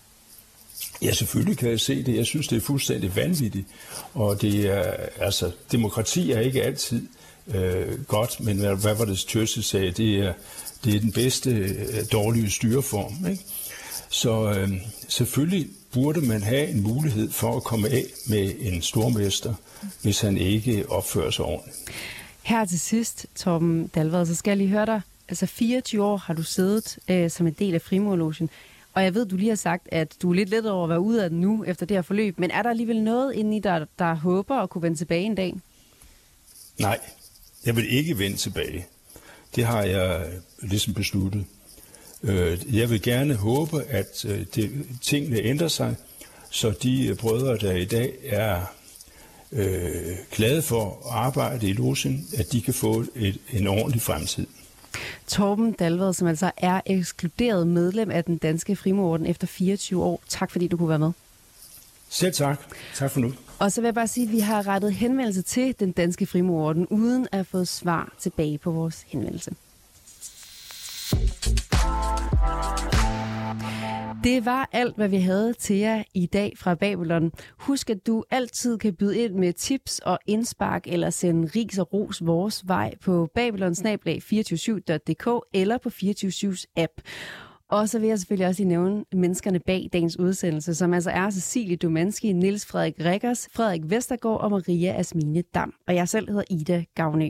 Ja, selvfølgelig kan jeg se det. Jeg synes, det er fuldstændig vanvittigt. Og det er, altså, demokrati er ikke altid øh, godt, men hvad, hvad var det, Churchill sagde? Det er, det er den bedste øh, dårlige styreform, ikke? Så øh, selvfølgelig burde man have en mulighed for at komme af med en stormester, hvis han ikke opfører sig ordentligt. Her til sidst, Torben Dalvad, så skal jeg lige høre dig. Altså fireogtyve år har du siddet øh, som en del af Frimurerlogen, og jeg ved, du lige har sagt, at du er lidt let over at være ude af den nu efter det her forløb, men er der alligevel noget inde i dig, der håber at kunne vende tilbage en dag? Nej, jeg vil ikke vende tilbage. Det har jeg ligesom besluttet. Jeg vil gerne håbe, at det, tingene ændrer sig, så de brødre, der i dag er øh, glade for at arbejde i logen, at de kan få et, en ordentlig fremtid. Torben Dalvad, som altså er ekskluderet medlem af den danske frimurerorden efter fireogtyve år. Tak fordi du kunne være med. Selv tak. Tak for nu. Og så vil jeg bare sige, at vi har rettet henvendelse til den danske frimurerorden, uden at have fået svar tilbage på vores henvendelse. Det var alt, hvad vi havde til jer i dag fra Babylon. Husk, at du altid kan byde ind med tips og indspark eller sende ris og ros vores vej på babylon snabel-a to fire syv punktum d k eller på fireogtyve syvs app. Og så vil jeg selvfølgelig også lige nævne menneskerne bag dagens udsendelse, som altså er Cecilie Domanski, Niels Frederik Rikkers, Frederik Vestergaard og Maria Asmine Dam. Og jeg selv hedder Ida Gavnø.